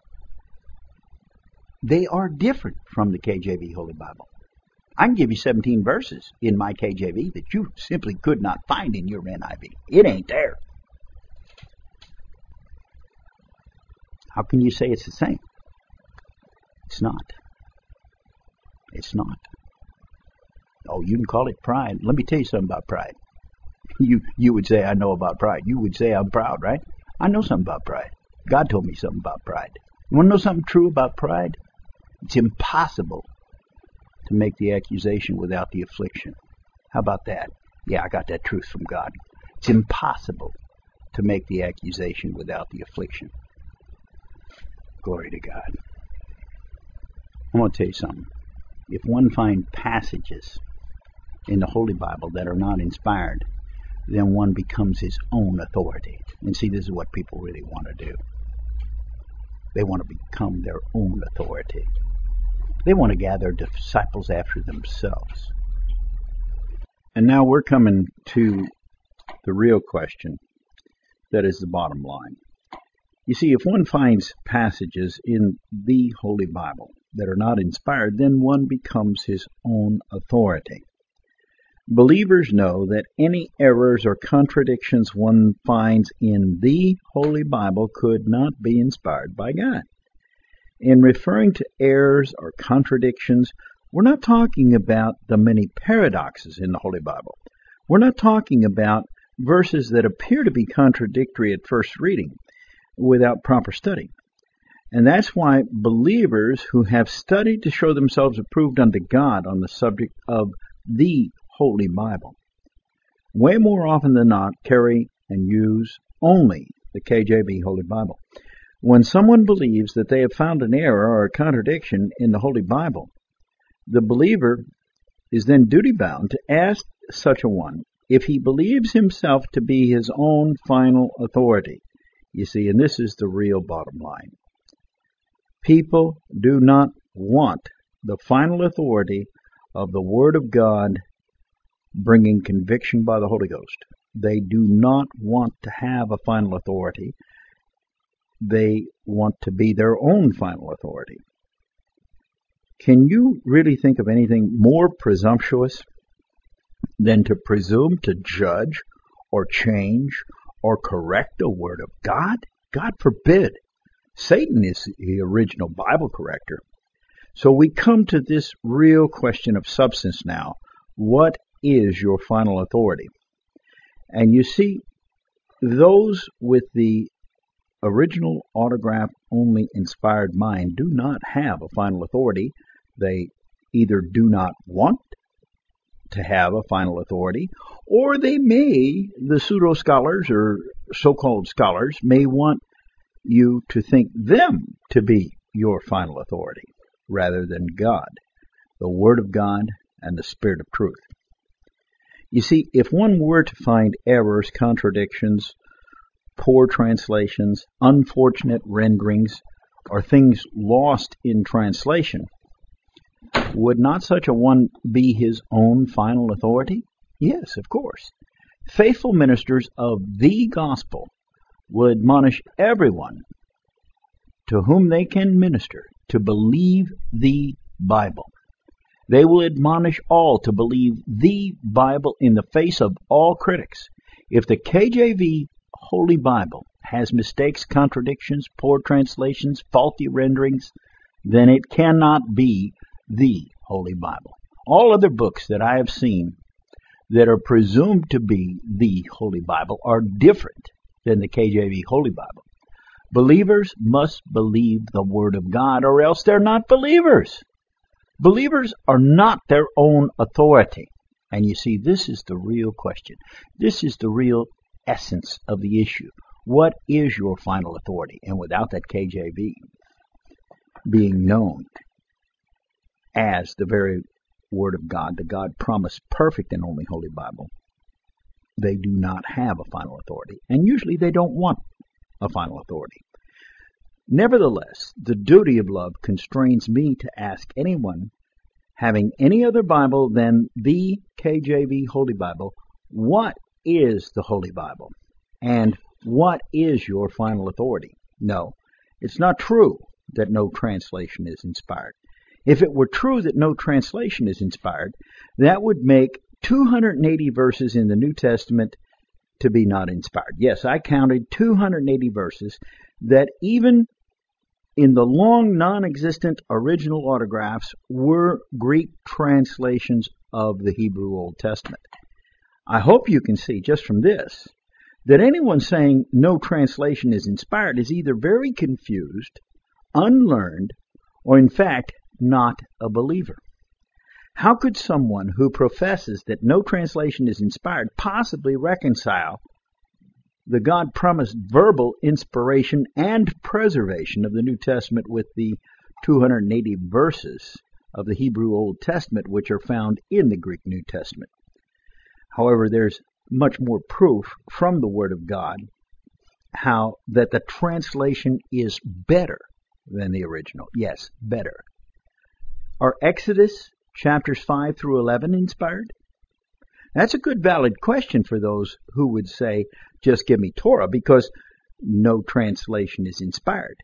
They are different from the K J V Holy Bible. I can give you seventeen verses in my K J V that you simply could not find in your N I V. It ain't there. How can you say it's the same? It's not. It's not. Oh, you can call it pride. Let me tell you something about pride. You you would say, I know about pride. You would say, I'm proud, right? I know something about pride. God told me something about pride. You want to know something true about pride? It's impossible to make the accusation without the affliction. How about that? Yeah, I got that truth from God. It's impossible to make the accusation without the affliction. Glory to God. I want to tell you something. If one finds passages in the Holy Bible that are not inspired, then one becomes his own authority. And see, this is what people really want to do. They want to become their own authority. They want to gather disciples after themselves. And now we're coming to the real question that is the bottom line. You see, if one finds passages in the Holy Bible that are not inspired, then one becomes his own authority. Believers know that any errors or contradictions one finds in the Holy Bible could not be inspired by God. In referring to errors or contradictions, we're not talking about the many paradoxes in the Holy Bible. We're not talking about verses that appear to be contradictory at first reading without proper study. And that's why believers who have studied to show themselves approved unto God on the subject of the Holy Bible, way more often than not, carry and use only the K J V Holy Bible. When someone believes that they have found an error or a contradiction in the Holy Bible, the believer is then duty-bound to ask such a one if he believes himself to be his own final authority. You see, and this is the real bottom line. People do not want the final authority of the Word of God bringing conviction by the Holy Ghost. They do not want to have a final authority. They want to be their own final authority. Can you really think of anything more presumptuous than to presume to judge or change or correct the Word of God? God forbid. Satan is the original Bible corrector. So we come to this real question of substance now. What is your final authority? And you see, those with the original autograph only inspired mind do not have a final authority. They either do not want to have a final authority, or they may, the pseudo-scholars or so-called scholars, may want you to think them to be your final authority rather than God, the Word of God, and the Spirit of truth. You see, if one were to find errors, contradictions, poor translations, unfortunate renderings, or things lost in translation, would not such a one be his own final authority? Yes, of course. Faithful ministers of the gospel will admonish everyone to whom they can minister to believe the Bible. They will admonish all to believe the Bible in the face of all critics. If the K J V Holy Bible has mistakes, contradictions, poor translations, faulty renderings, then it cannot be the Holy Bible. All other books that I have seen that are presumed to be the Holy Bible are different than the K J V Holy Bible. Believers must believe the Word of God, or else they're not believers. Believers are not their own authority. And you see, this is the real question. This is the real essence of the issue. What is your final authority? And without that K J V being known as the very Word of God, the God promised perfect and only Holy Bible, they do not have a final authority. And usually they don't want a final authority. Nevertheless, the duty of love constrains me to ask anyone having any other Bible than the K J V Holy Bible, what is the Holy Bible? And what is your final authority? No, it's not true that no translation is inspired. If it were true that no translation is inspired, that would make two hundred eighty verses in the New Testament to be not inspired. Yes, I counted two hundred eighty verses that even in the long non-existent original autographs were Greek translations of the Hebrew Old Testament. I hope you can see just from this that anyone saying no translation is inspired is either very confused, unlearned, or in fact not a believer. How could someone who professes that no translation is inspired possibly reconcile the God-promised verbal inspiration and preservation of the New Testament with the two hundred eighty verses of the Hebrew Old Testament which are found in the Greek New Testament? However, there's much more proof from the Word of God how that the translation is better than the original. Yes, better. Are Exodus chapters five through eleven inspired? That's a good valid question for those who would say, just give me Torah, because no translation is inspired.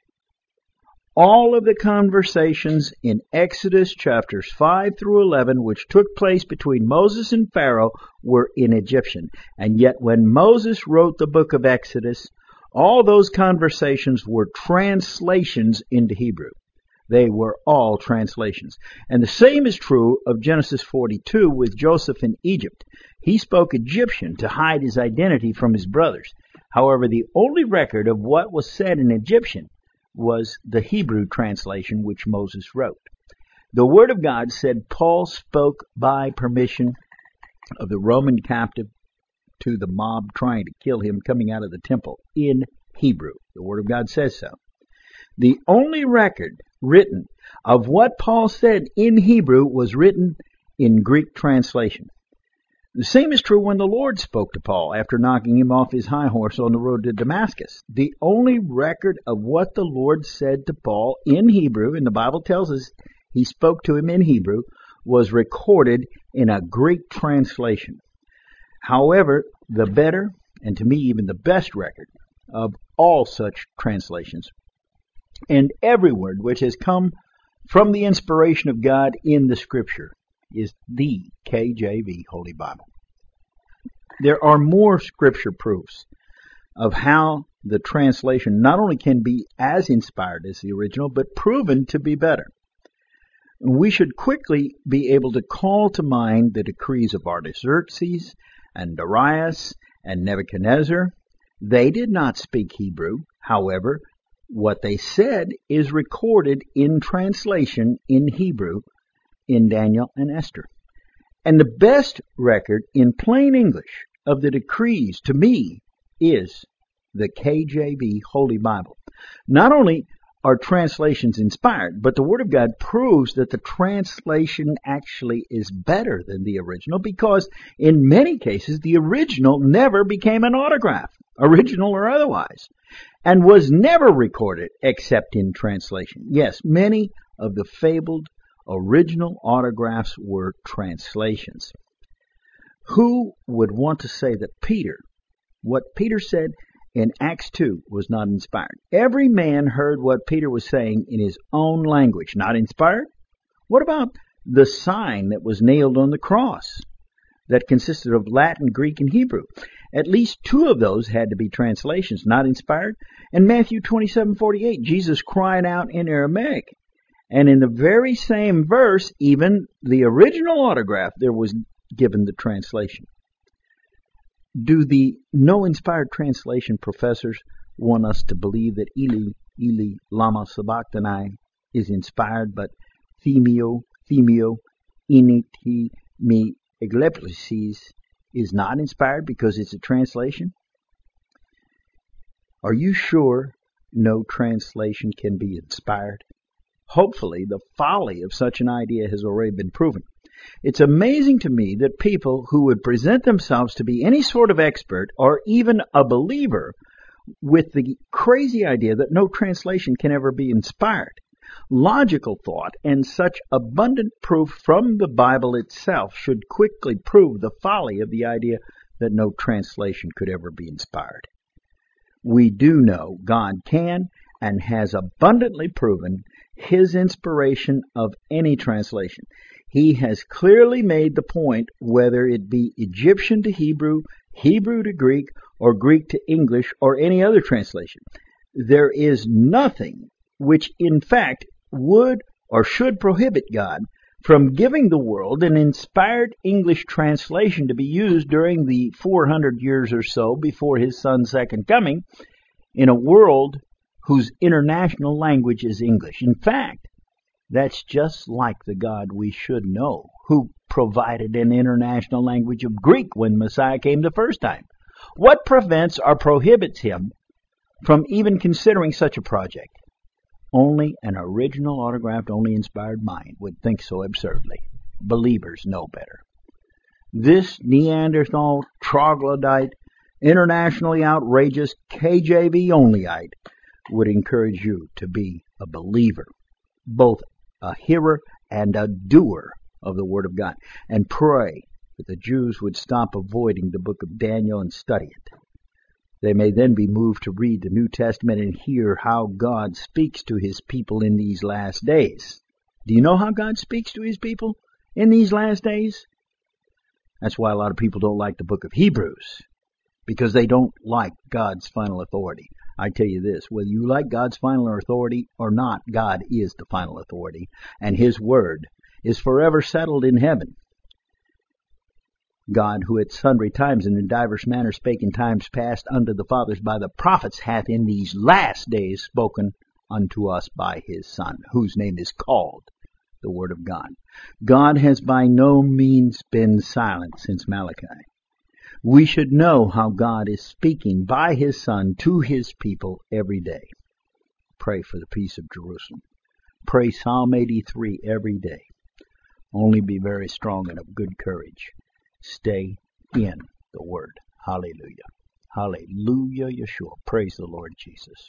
All of the conversations in Exodus chapters five through eleven, which took place between Moses and Pharaoh, were in Egyptian. And yet when Moses wrote the book of Exodus, all those conversations were translations into Hebrew. They were all translations. And the same is true of Genesis forty-two with Joseph in Egypt. He spoke Egyptian to hide his identity from his brothers. However, the only record of what was said in Egyptian was the Hebrew translation which Moses wrote. The Word of God said Paul spoke by permission of the Roman captive to the mob trying to kill him coming out of the temple in Hebrew. The Word of God says so. The only record written of what Paul said in Hebrew was written in Greek translation. The same is true when the Lord spoke to Paul after knocking him off his high horse on the road to Damascus. The only record of what the Lord said to Paul in Hebrew, and the Bible tells us he spoke to him in Hebrew, was recorded in a Greek translation. However, the better, and to me even the best record of all such translations, and every word which has come from the inspiration of God in the Scripture, is the K J V Holy Bible. There are more Scripture proofs of how the translation not only can be as inspired as the original, but proven to be better. We should quickly be able to call to mind the decrees of Artaxerxes and Darius and Nebuchadnezzar. They did not speak Hebrew. However, what they said is recorded in translation in Hebrew in Daniel and Esther. And the best record in plain English of the decrees to me is the K J V Holy Bible. Not only are translations inspired, but the Word of God proves that the translation actually is better than the original, because in many cases the original never became an autograph, original or otherwise, and was never recorded except in translation. Yes, many of the fabled original autographs were translations. Who would want to say that Peter, what Peter said in Acts two, was not inspired? Every man heard what Peter was saying in his own language. Not inspired? What about the sign that was nailed on the cross that consisted of Latin, Greek, and Hebrew? At least two of those had to be translations, not inspired. And Matthew twenty-seven forty-eight, Jesus cried out in Aramaic. And in the very same verse, even the original autograph, there was given the translation. Do the no-inspired translation professors want us to believe that Eli, Eli, lama sabachthani is inspired, but Themio, Themio, initi me egleplices is not inspired because it's a translation? Are you sure no translation can be inspired? Hopefully, the folly of such an idea has already been proven. It's amazing to me that people who would present themselves to be any sort of expert or even a believer with the crazy idea that no translation can ever be inspired. Logical thought and such abundant proof from the Bible itself should quickly prove the folly of the idea that no translation could ever be inspired. We do know God can and has abundantly proven His inspiration of any translation. He has clearly made the point, whether it be Egyptian to Hebrew, Hebrew to Greek, or Greek to English, or any other translation. There is nothing which, in fact, would or should prohibit God from giving the world an inspired English translation to be used during the four hundred years or so before His Son's second coming in a world whose international language is English. In fact, that's just like the God we should know, who provided an international language of Greek when Messiah came the first time. What prevents or prohibits Him from even considering such a project? Only an original, autographed, only inspired mind would think so absurdly. Believers know better. This Neanderthal, troglodyte, internationally outrageous K J V onlyite would encourage you to be a believer, both a hearer and a doer of the Word of God, and pray that the Jews would stop avoiding the book of Daniel and study it. They may then be moved to read the New Testament and hear how God speaks to His people in these last days. Do you know how God speaks to His people in these last days? That's why a lot of people don't like the book of Hebrews, because they don't like God's final authority. I tell you this, whether you like God's final authority or not, God is the final authority, and His word is forever settled in heaven. God, who at sundry times and in divers manners spake in times past unto the fathers by the prophets, hath in these last days spoken unto us by His Son, whose name is called the Word of God. God has by no means been silent since Malachi. We should know how God is speaking by His Son to His people every day. Pray for the peace of Jerusalem. Pray Psalm eighty-three every day. Only be very strong and of good courage. Stay in the Word. Hallelujah. Hallelujah, Yeshua. Praise the Lord Jesus.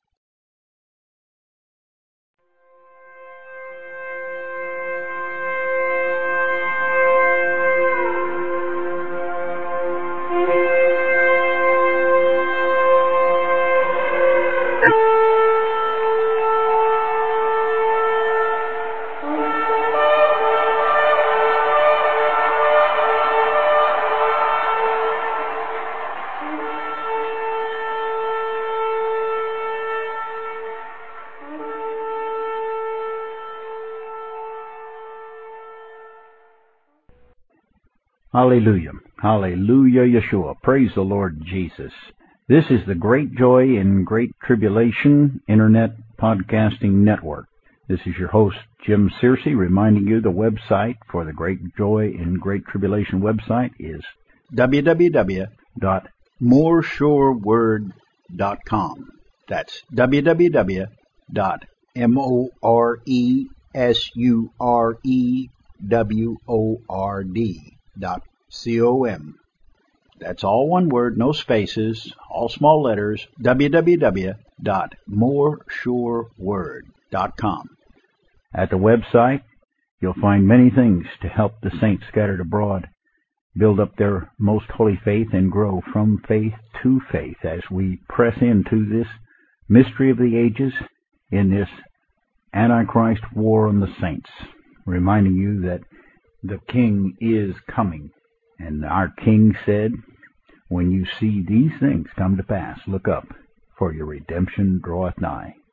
Hallelujah. Hallelujah, Yeshua. Praise the Lord Jesus. This is the Great Joy in Great Tribulation Internet Podcasting Network. This is your host, Jim Searcy, reminding you the website for the Great Joy in Great Tribulation website is w w w dot more sure word dot com. That's w w w dot more sure word dot com. That's all one word, no spaces, all small letters, w w w dot more sure word dot com. At the website, you'll find many things to help the saints scattered abroad build up their most holy faith and grow from faith to faith as we press into this mystery of the ages in this Antichrist war on the saints, reminding you that the King is coming. And our King said, When you see these things come to pass, look up, for your redemption draweth nigh.